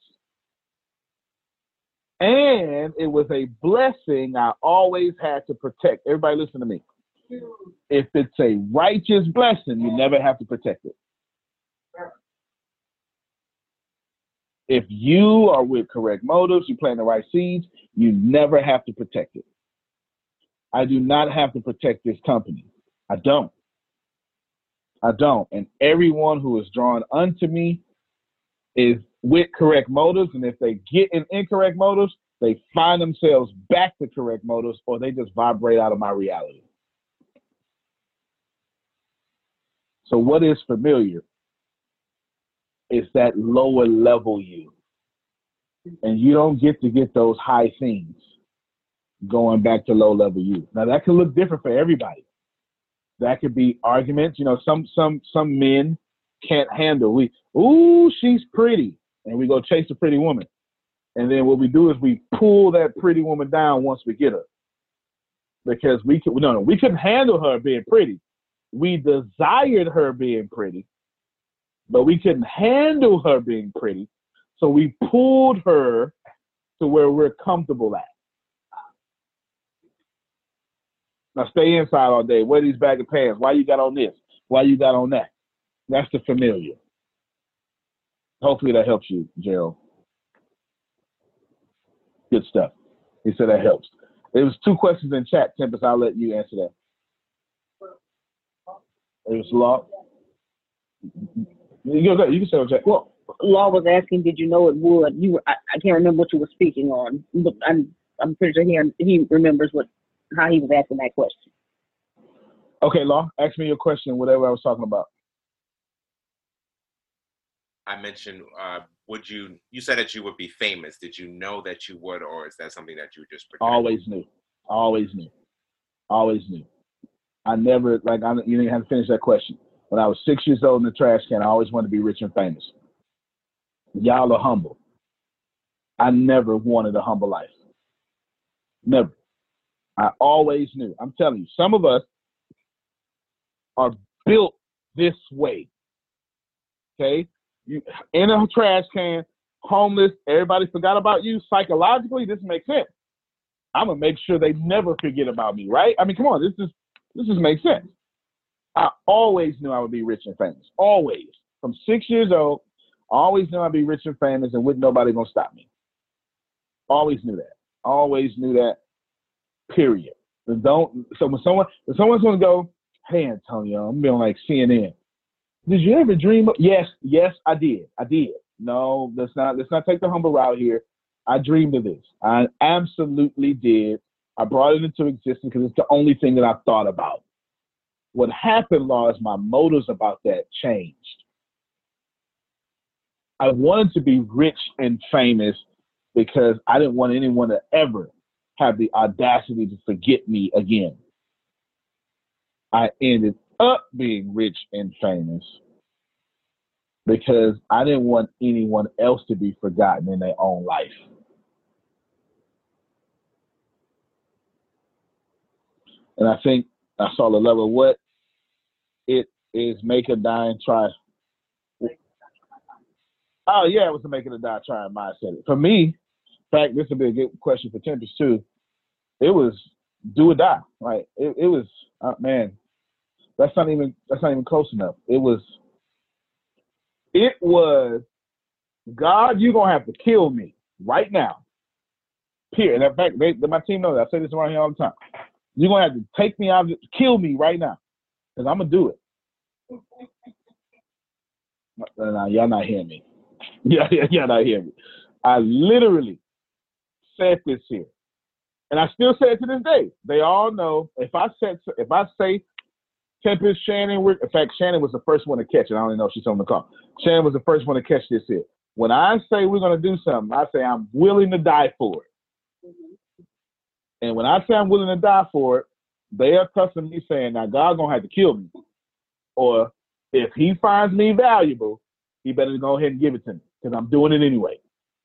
And it was a blessing I always had to protect. Everybody listen to me. If it's a righteous blessing, you never have to protect it. If you are with correct motives, you plant the right seeds, you never have to protect it. I do not have to protect this company. I don't. I don't. And everyone who is drawn unto me is with correct motives. And if they get in incorrect motives, they find themselves back to correct motives, or they just vibrate out of my reality. So what is familiar? It's that lower level you. And you don't get to get those high things going back to low level you. Now that can look different for everybody. That could be arguments. You know, some some some men can't handle we, ooh, she's pretty. And we go chase a pretty woman. And then what we do is we pull that pretty woman down once we get her. Because we could, no, no, we couldn't handle her being pretty. We desired her being pretty, but we couldn't handle her being pretty. So we pulled her to where we're comfortable at. Now stay inside all day. Wear these baggy pants. Why you got on this? Why you got on that? That's the familiar. Hopefully that helps you, Gerald. Good stuff. He said that helps. There was two questions in chat, Tempest. I'll let you answer that. It was Law. You can, you can say on chat. Well, Law was asking, did you know it would? You were, I, I can't remember what you were speaking on, but I'm I'm pretty sure he he remembers what how he was asking that question. Okay, Law, ask me your question, whatever I was talking about. I mentioned, uh, would you, you said that you would be famous. Did you know that you would, or is that something that you just projected? Always knew. Always knew. Always knew. I never, like, I, you didn't have to finish that question. When I was six years old in the trash can, I always wanted to be rich and famous. Y'all are humble. I never wanted a humble life. Never. I always knew. I'm telling you, some of us are built this way. Okay? You in a trash can, homeless, everybody forgot about you. Psychologically, this makes sense. I'm gonna make sure they never forget about me, right? I mean, come on, this is this just makes sense. I always knew I would be rich and famous. Always. From six years old, I always knew I'd be rich and famous and wouldn't nobody gonna stop me. Always knew that. Always knew that. Period. But don't so when someone when someone's gonna go, hey Antonio, I'm being like C N N. Did you ever dream of? Yes, yes, I did. I did. No, let's not let's not take the humble route here. I dreamed of this. I absolutely did. I brought it into existence because it's the only thing that I thought about. What happened, Law, is my motives about that changed. I wanted to be rich and famous because I didn't want anyone to ever have the audacity to forget me again. I ended up being rich and famous because I didn't want anyone else to be forgotten in their own life. And I think I saw the level of what it is, make or die and try. Oh yeah, it was a make it or die trying mindset. For me, in fact, this would be a good question for Tempest too. It was do or die. Like it, it was, uh, man. That's not even that's not even close enough. It was, it was, God, you're gonna have to kill me right now. Period. In fact, they, my team knows that. I say this around here all the time. You're gonna have to take me out, kill me right now, because I'm gonna do it. No, y'all not hearing me. Yeah, yeah, y'all not hearing me. I literally said this here, and I still say it to this day. They all know if I said if I say. Tempest, Shannon, in fact, Shannon was the first one to catch it. I don't even know if she's on the call. Shannon was the first one to catch this here. When I say we're going to do something, I say I'm willing to die for it. Mm-hmm. And when I say I'm willing to die for it, they are accustomed to me saying, now God's going to have to kill me. Or if he finds me valuable, he better go ahead and give it to me because I'm doing it anyway.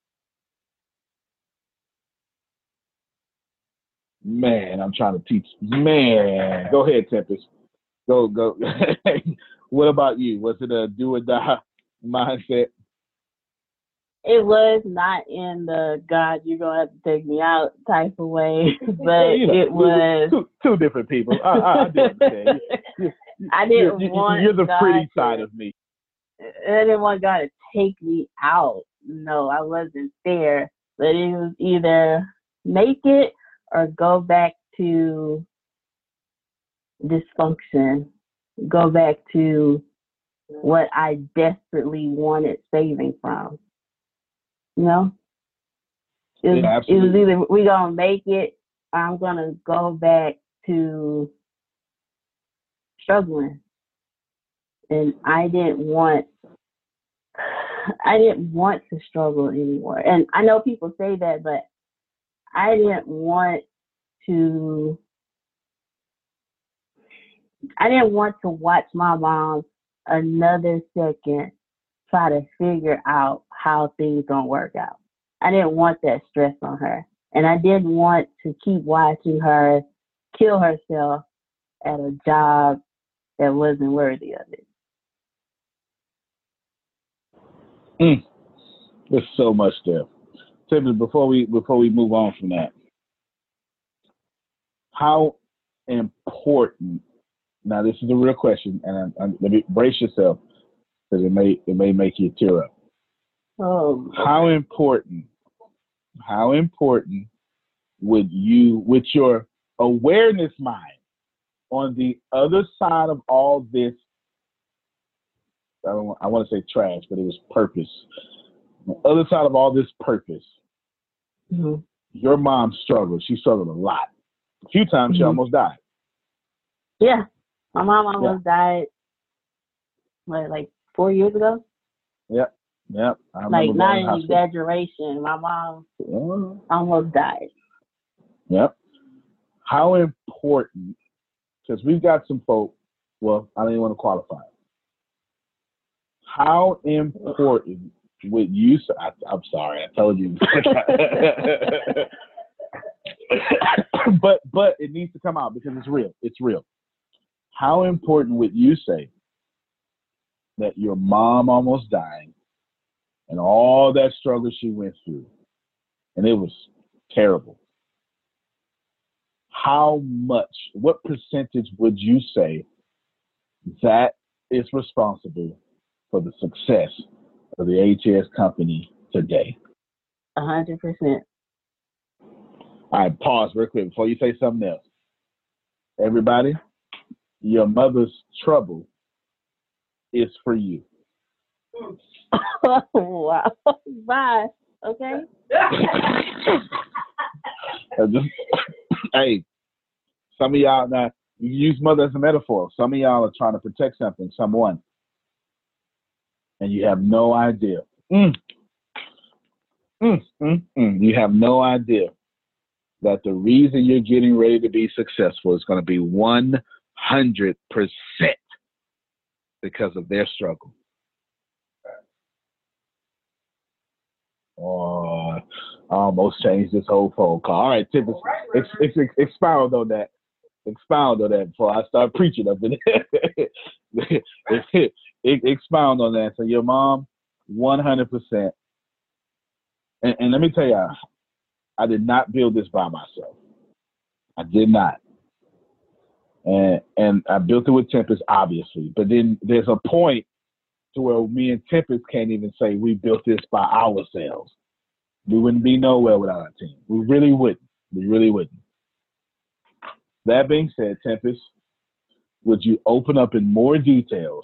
Man, I'm trying to teach. Man, go ahead, Tempest. Go, go. What about you? Was it a do or die mindset? It was not in the God, you're going to have to take me out type of way, but you know, it was. Two, two different people. I, I, I do understand. You, you, I didn't you're, want You're the God pretty to, side of me. I didn't want God to take me out. No, I wasn't there. But it was either make it or go back to dysfunction, go back to what I desperately wanted saving from. You know? It was, yeah, it was either we gonna make it or I'm gonna go back to struggling. And I didn't want I didn't want to struggle anymore. And I know people say that, but I didn't want to I didn't want to watch my mom another second try to figure out how things don't work out. I didn't want that stress on her. And I didn't want to keep watching her kill herself at a job that wasn't worthy of it. Mm. There's so much there. Tiffany, before we before we move on from that, how important? Now, this is a real question, and I, I, let me brace yourself because it may it may make you tear up. Oh, how important? How important would you, with your awareness mind, on the other side of all this? I don't. I want to say trash, but it was purpose. On the other side of all this purpose, mm-hmm. your mom struggled. She struggled a lot. A few times, mm-hmm. she almost died. Yeah, my mom almost yeah. died. What, like four years ago? Yep, yep. I like not an exaggeration. My mom yeah. almost died. Yep. How important? Because we've got some folk. Well, I don't even want to qualify. How important would you say? I, I'm sorry, I told you. but but it needs to come out because it's real. It's real. How important would you say that your mom almost died and all that struggle she went through, and it was terrible? How much, what percentage would you say that is responsible for the success of the A T S company today? A hundred percent. All right, pause real quick before you say something else. Everybody, your mother's trouble is for you. Oh, wow. Bye. Okay. Just, hey, some of y'all, now, you use mother as a metaphor. Some of y'all are trying to protect something, someone, and you have no idea. Mm. Mm, mm, mm. You have no idea that the reason you're getting ready to be successful is going to be one hundred percent because of their struggle. Oh, I almost changed this whole phone call. All right, Tiff, ex, ex, ex, expound on that. Expound on that before I start preaching up in it. Expound on that. So your mom, one hundred percent. And, and let me tell you, I did not build this by myself. I did not. And and I built it with Tempest, obviously. But then there's a point to where me and Tempest can't even say we built this by ourselves. We wouldn't be nowhere without our team. We really wouldn't. We really wouldn't. That being said, Tempest, would you open up in more details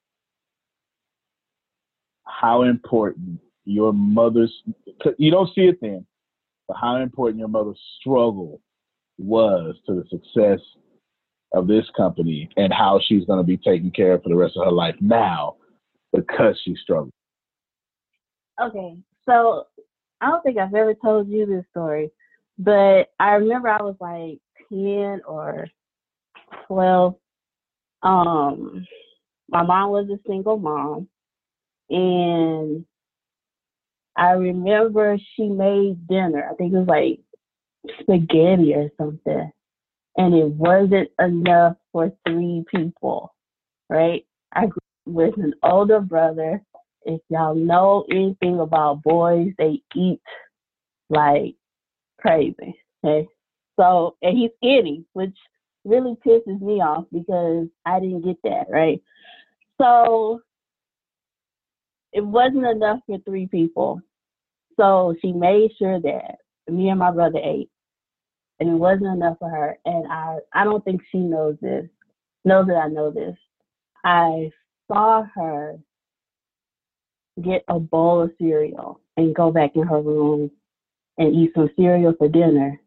how important your mother's, you don't see it then, but how important your mother's struggle was to the success of this company and how she's going to be taken care of for the rest of her life now because she struggled? Okay, so I don't think I've ever told you this story, but I remember I was like ten or twelve. Um, my mom was a single mom, and I remember she made dinner. I think it was like spaghetti or something, and it wasn't enough for three people, right? I grew up with an older brother. If y'all know anything about boys, they eat like crazy, okay? So, and he's skinny, which really pisses me off because I didn't get that, right? So it wasn't enough for three people. So she made sure that me and my brother ate, and it wasn't enough for her. And I, I don't think she knows this, knows that I know this. I saw her get a bowl of cereal and go back in her room and eat some cereal for dinner.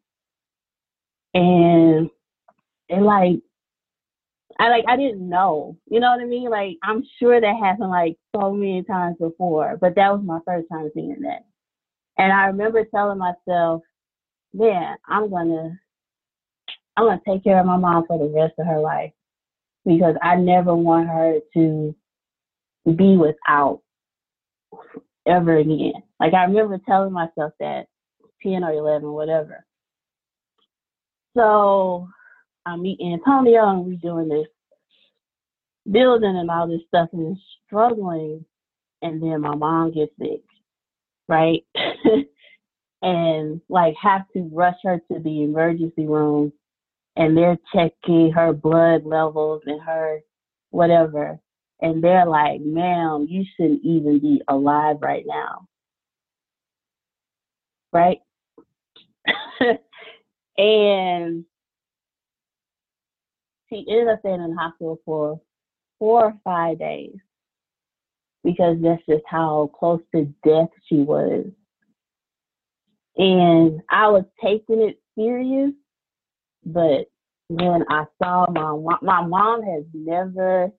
And it like, I like, I didn't know, you know what I mean? Like, I'm sure that happened like so many times before, but that was my first time seeing that. And I remember telling myself, man, I'm gonna, I'm gonna take care of my mom for the rest of her life because I never want her to be without ever again. Like, I remember telling myself that, ten or eleven, whatever. So I meet Antonio and we're doing this building and all this stuff and struggling. And then my mom gets sick, right? And like have to rush her to the emergency room, and they're checking her blood levels and her whatever. And they're like, ma'am, you shouldn't even be alive right now. Right? And she ended up staying in the hospital for four or five days because that's just how close to death she was. And I was taking it serious, but when I saw my my mom has never,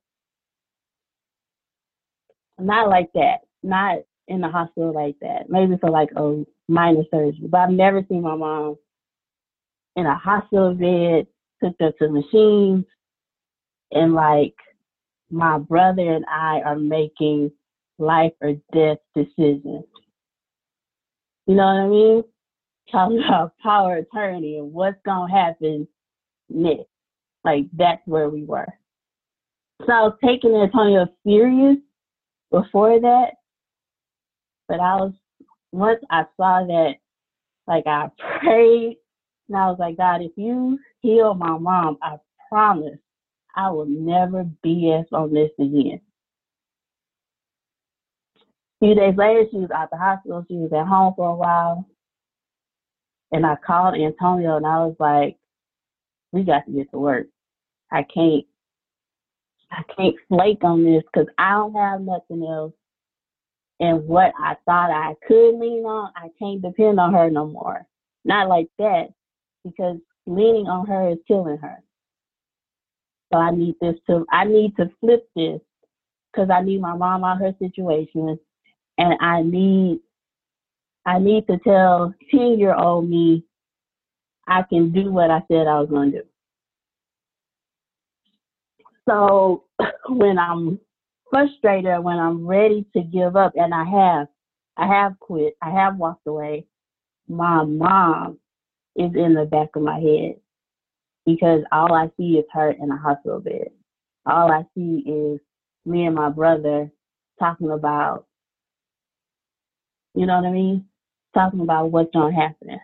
not like that, not in the hospital like that, maybe for like a minor surgery, but I've never seen my mom in a hospital bed, hooked up to machines, and like my brother and I are making life or death decisions. You know what I mean? Talking about power of attorney and what's going to happen next. Like, that's where we were. So I was taking Antonio serious before that. But I was, once I saw that, like, I prayed, and I was like, God, if you heal my mom, I promise I will never B S on this again. A few days later, she was out the hospital. She was at home for a while. And I called Antonio, and I was like, we got to get to work. I can't, I can't flake on this because I don't have nothing else. And what I thought I could lean on, I can't depend on her no more. Not like that, because leaning on her is killing her. So I need this to, I need to flip this because I need my mom out of her situation. And I need, I need to tell ten-year-old me I can do what I said I was going to do. So when I'm frustrated, when I'm ready to give up, and I have, I have quit, I have walked away, my mom is in the back of my head because all I see is her in a hospital bed. All I see is me and my brother talking about, you know what I mean? Talking about what's going to happen.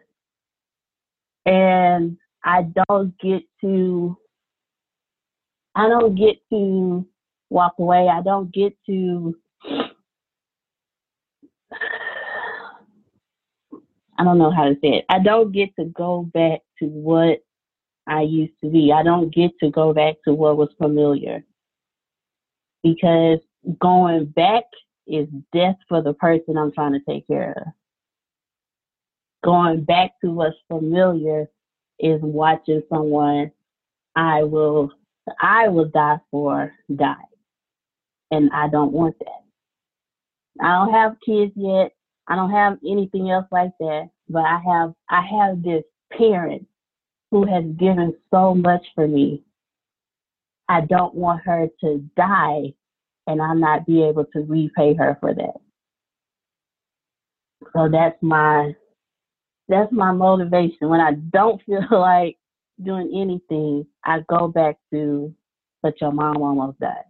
And I don't get to, I don't get to walk away. I don't get to, I don't know how to say it. I don't get to go back to what I used to be. I don't get to go back to what was familiar. Because going back is death for the person I'm trying to take care of. Going back to what's familiar is watching someone I will I will die for die. And I don't want that. I don't have kids yet. I don't have anything else like that. But I have I have this parent who has given so much for me. I don't want her to die and I not be able to repay her for that. So that's my that's my motivation. When I don't feel like doing anything, I go back to, but your mom almost died.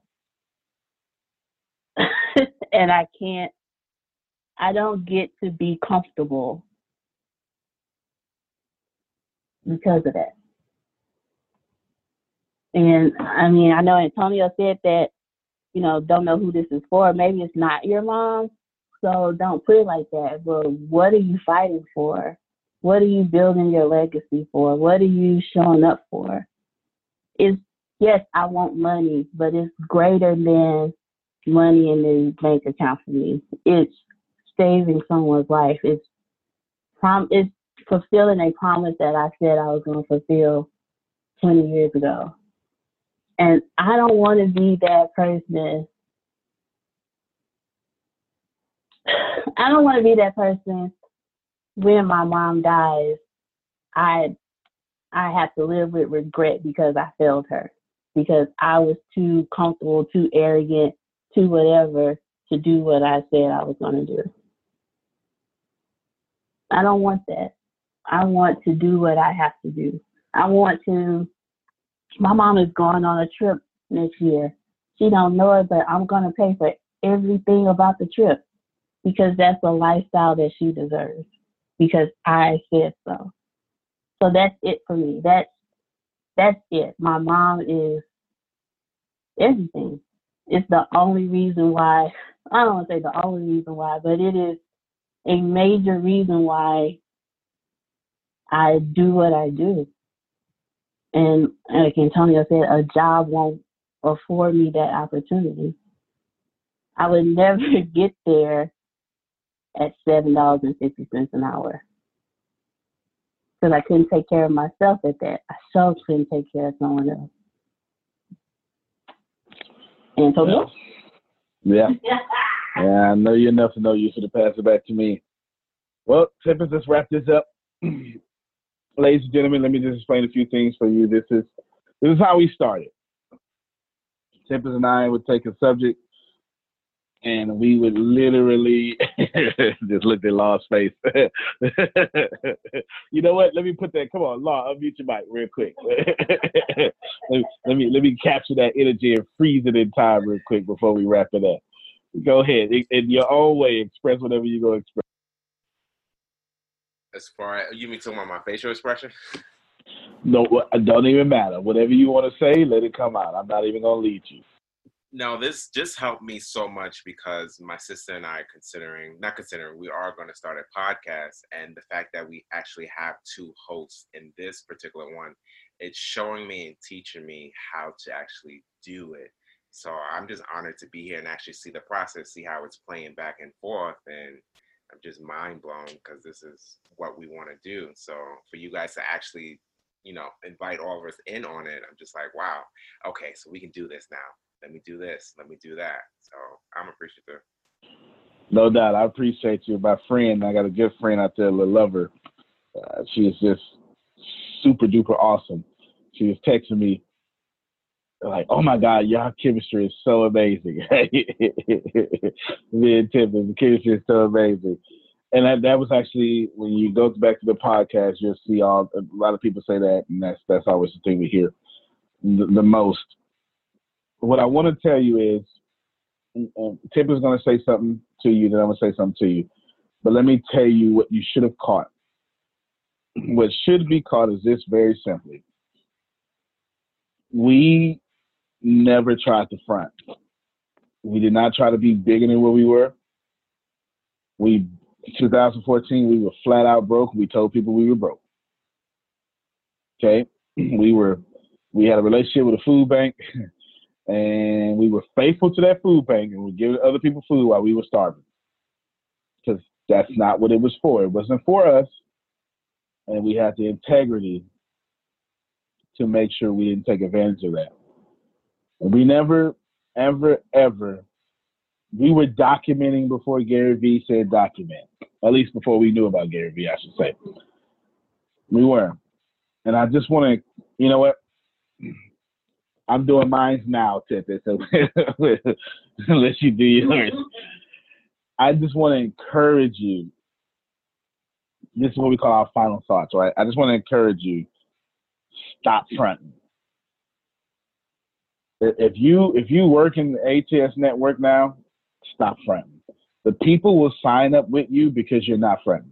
And I can't, I don't get to be comfortable because of that. And I mean, I know Antonio said that, you know, don't know who this is for. Maybe it's not your mom, so don't put it like that. But what are you fighting for? What are you building your legacy for? What are you showing up for? It's, yes, I want money, but it's greater than money in the bank account for me. It's saving someone's life. It's prom- It's fulfilling a promise that I said I was going to fulfill twenty years ago. And I don't want to be that person. I don't want to be that person when my mom dies. I I have to live with regret because I failed her. Because I was too comfortable, too arrogant, too whatever to do what I said I was going to do. I don't want that. I want to do what I have to do. I want to, my mom is going on a trip next year. She don't know it, but I'm going to pay for everything about the trip because that's a lifestyle that she deserves because I said so. So that's it for me. That's, that's it. My mom is everything. It's the only reason why, I don't want to say the only reason why, but it is a major reason why I do what I do. And like Antonio said, a job won't afford me that opportunity. I would never get there at seven dollars and fifty cents an hour. Because I couldn't take care of myself at that. I sure couldn't take care of someone else. Antonio? Yeah. Yeah. Yeah, I know you enough to know you should have passed it back to me. Well, Tempest, let's wrap this up. Ladies and gentlemen, let me just explain a few things for you. This is this is how we started. Tempest and I would take a subject, and we would literally just look at Law's face. You know what? Let me put that. Come on, Law, unmute your mic real quick. let, me, let me let me capture that energy and freeze it in time real quick before we wrap it up. Go ahead, in, in your own way, express whatever you're gonna express. As far as you mean talking about my facial expression? No, it don't even matter. Whatever you want to say, let it come out. I'm not even gonna lead you. No, this just helped me so much because my sister and I are considering, not considering, we are going to start a podcast, and the fact that we actually have two hosts in this particular one, it's showing me and teaching me how to actually do it. So I'm just honored to be here and actually see the process, see how it's playing back and forth, and I'm just mind blown because this is what we want to do. So for you guys to actually, you know, invite all of us in on it, I'm just like, wow, okay, so we can do this now. Let me do this. Let me do that. So I'm appreciative. No doubt. I appreciate you. My friend, I got a good friend out there, Lil Lover. Uh, she is just super duper awesome. She was texting me like, oh my God, y'all chemistry is so amazing. Me and Tim, the chemistry is so amazing. And that, that was actually, when you go back to the podcast, you'll see all, a lot of people say that, and that's, that's always the thing we hear the, the most. What I want to tell you is, um, Tim is going to say something to you, then I'm going to say something to you. But let me tell you what you should have caught. What should be caught is this very simply. We never tried to front. We did not try to be bigger than what we were. We, in twenty fourteen, we were flat out broke. We told people we were broke. Okay? We were, we had a relationship with a food bank, and we were faithful to that food bank, and we giving other people food while we were starving. Because that's not what it was for. It wasn't for us, and we had the integrity to make sure we didn't take advantage of that. And we never, ever, ever, we were documenting before Gary Vee said document. At least before we knew about Gary Vee, I should say. We were. And I just want to, you know what? I'm doing mine now, Tippett, so let you do yours. I just want to encourage you. This is what we call our final thoughts, right? I just want to encourage you. Stop fronting. If you if you work in the A T S network now, stop fronting. The people will sign up with you because you're not fronting.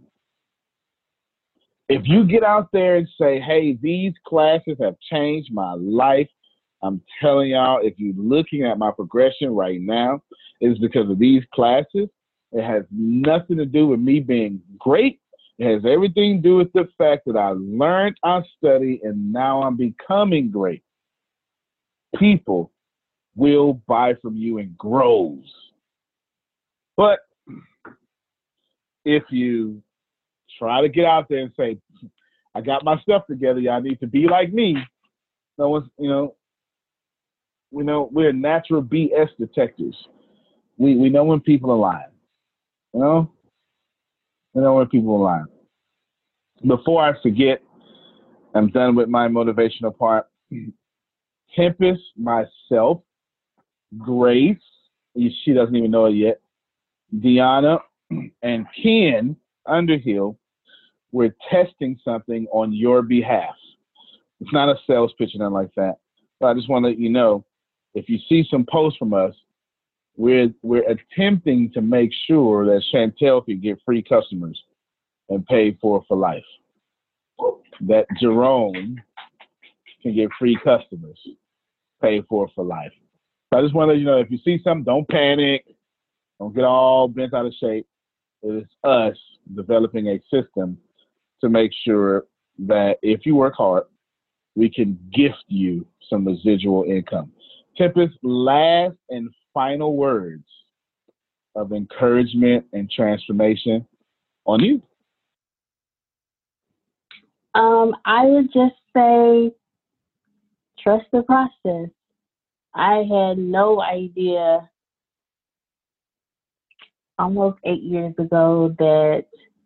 If you get out there and say, hey, these classes have changed my life, I'm telling y'all, if you're looking at my progression right now, it's because of these classes. It has nothing to do with me being great. It has everything to do with the fact that I learned, I studied, and now I'm becoming great. People will buy from you in groves. But if you try to get out there and say, I got my stuff together, y'all need to be like me, no one's, you know, we know we're natural B S detectors. We we know when people are lying. You know? We know when people are lying. Before I forget, I'm done with my motivational part. Tempest, myself, Grace, she doesn't even know it yet. Deanna and Ken Underhill, we're testing something on your behalf. It's not a sales pitch or nothing like that. But I just want to let you know, if you see some posts from us, we're we're attempting to make sure that Chantel can get free customers and paid for for life. That Jerome can get free customers paid for for life. So I just want to let you know, if you see something, don't panic. Don't get all bent out of shape. It is us developing a system to make sure that if you work hard, we can gift you some residual income. Tempest, last and final words of encouragement and transformation on you. Um, I would just say, trust the process. I had no idea almost eight years ago that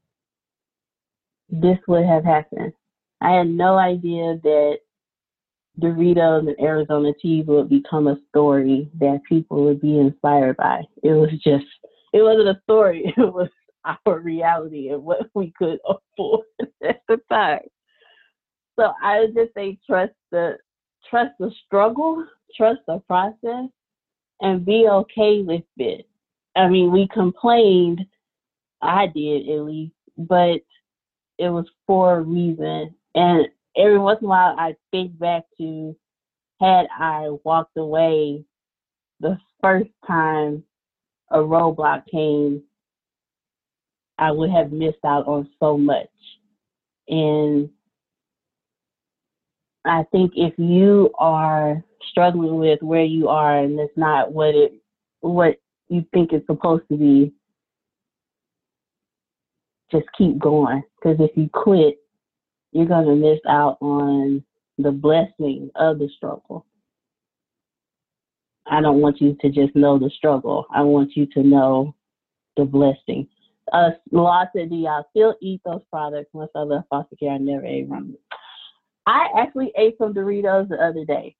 this would have happened. I had no idea that Doritos and Arizona Teas would become a story that people would be inspired by. It was just, it wasn't a story. It was our reality and what we could afford at the time. So I would just say trust the, trust the struggle, trust the process, and be okay with it. I mean, we complained, I did at least, but it was for a reason. And every once in a while, I think back to, had I walked away the first time a roadblock came, I would have missed out on so much. And I think if you are struggling with where you are and it's not what it, what you think it's supposed to be, just keep going. Because if you quit, you're going to miss out on the blessing of the struggle. I don't want you to just know the struggle. I want you to know the blessing. Uh, Law said, do y'all still eat those products? Once I left foster care, I never ate ramen. I actually ate some Doritos the other day.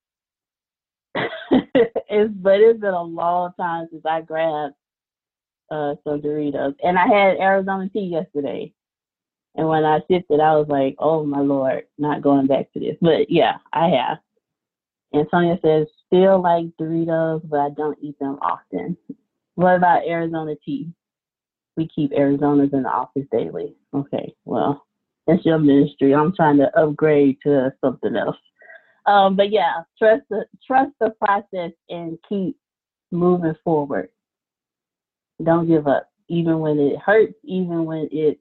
it's, but it's been a long time since I grabbed uh, some Doritos. And I had Arizona tea yesterday. And when I sipped it, I was like, oh, my Lord, not going back to this. But, yeah, I have. And Sonia says, still like Doritos, but I don't eat them often. What about Arizona tea? We keep Arizonas in the office daily. Okay, well, that's your ministry. I'm trying to upgrade to something else. Um, but, yeah, trust the, trust the process and keep moving forward. Don't give up, even when it hurts, even when it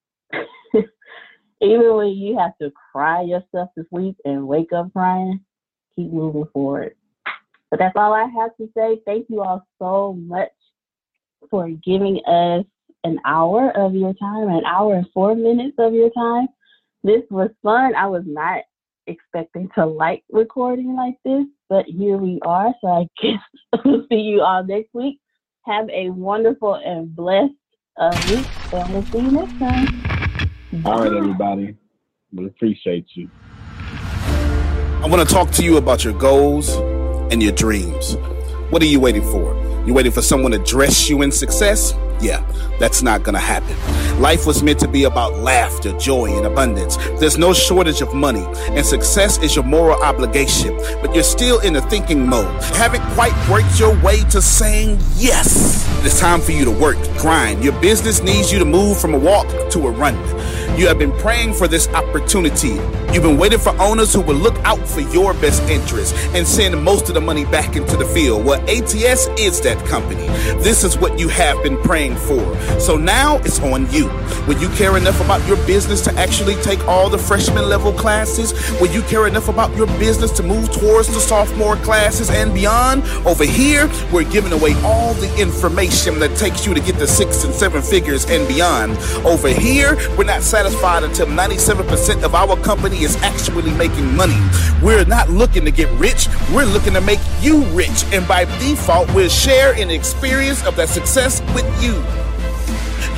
even when you have to cry yourself to sleep and wake up crying, keep moving forward. But that's all I have to say. Thank you all so much for giving us an hour of your time, an hour and four minutes of your time. This was fun. I was not expecting to like recording like this, but here we are. So I guess we'll see you all next week. Have a wonderful and blessed uh, week, and we'll see you next time. All right, everybody. We appreciate you. I want to talk to you about your goals and your dreams. What are you waiting for? You waiting for someone to dress you in success? Yeah, that's not going to happen. Life was meant to be about laughter, joy, and abundance. There's no shortage of money, and success is your moral obligation, but you're still in the thinking mode. You haven't quite worked your way to saying yes. It's time for you to work, grind. Your business needs you to move from a walk to a run. You have been praying for this opportunity. You've been waiting for owners who will look out for your best interests and send most of the money back into the field. Well, A T S is that company. This is what you have been praying for. So now it's on you. Will you care enough about your business to actually take all the freshman level classes? Will you care enough about your business to move towards the sophomore classes and beyond? Over here, we're giving away all the information that takes you to get the six and seven figures and beyond. Over here, we're not satisfied until ninety-seven percent of our company is actually making money. We're not looking to get rich. We're looking to make you rich. And by default, we'll share an experience of that success with you.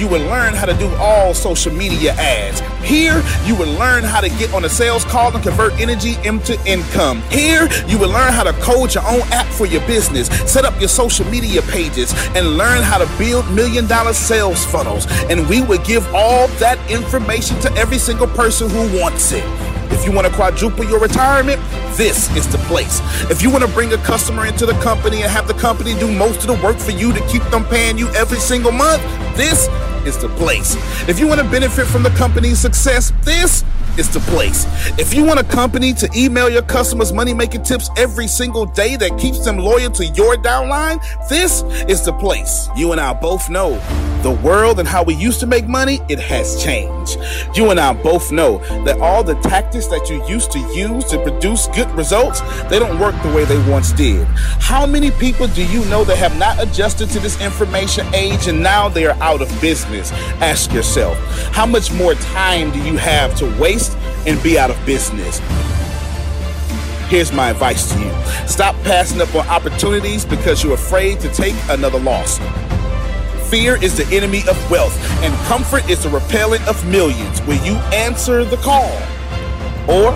you will learn how to do all social media ads. Here, you will learn how to get on a sales call and convert energy into income. Here, you will learn how to code your own app for your business, set up your social media pages, and learn how to build million dollar sales funnels. And we will give all that information to every single person who wants it. If you want to quadruple your retirement, this is the place. If you want to bring a customer into the company and have the company do most of the work for you to keep them paying you every single month, this is the place. If you want to benefit from the company's success, this is the place. If you want a company to email your customers money-making tips every single day that keeps them loyal to your downline, this is the place. You and I both know the world and how we used to make money, it has changed. You and I both know that all the tactics that you used to use to produce good results, they don't work the way they once did. How many people do you know that have not adjusted to this information age and now they are out of business? Ask yourself, how much more time do you have to waste and be out of business? Here's my advice to you. Stop passing up on opportunities because you're afraid to take another loss. Fear is the enemy of wealth, and comfort is the repellent of millions. Will you answer the call? Or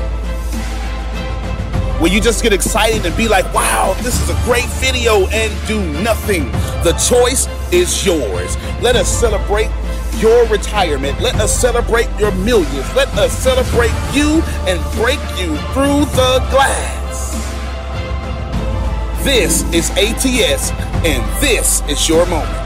will you just get excited and be like, wow, this is a great video, and do nothing? The choice is yours. Let us celebrate your retirement. Let us celebrate your millions. Let us celebrate you and break you through the glass. This is A T S, and this is your moment.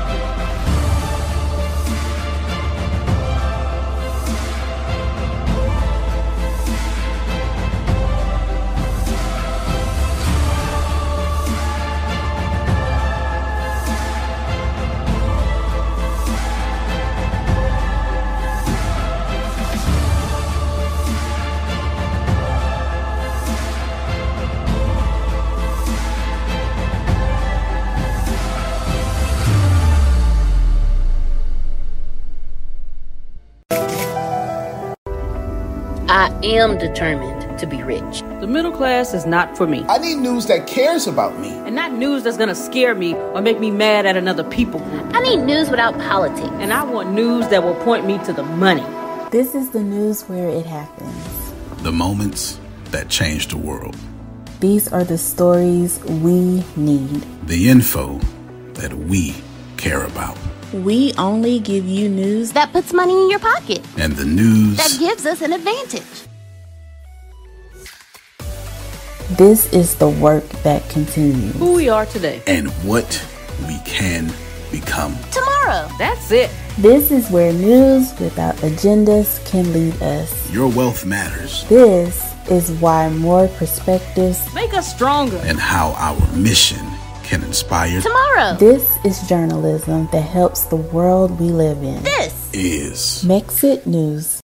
I am determined to be rich. The middle class is not for me. I need news that cares about me. And not news that's gonna scare me or make me mad at another people group. I need news without politics. And I want news that will point me to the money. This is the news where it happens. The moments that change the world. These are the stories we need. The info that we care about. We only give you news that puts money in your pocket. And the news that gives us an advantage. This is the work that continues. Who we are today. And what we can become tomorrow. That's it. This is where news without agendas can lead us. Your wealth matters. This is why more perspectives make us stronger. And how our mission can inspire tomorrow. This is journalism that helps the world we live in. This is Mexit News.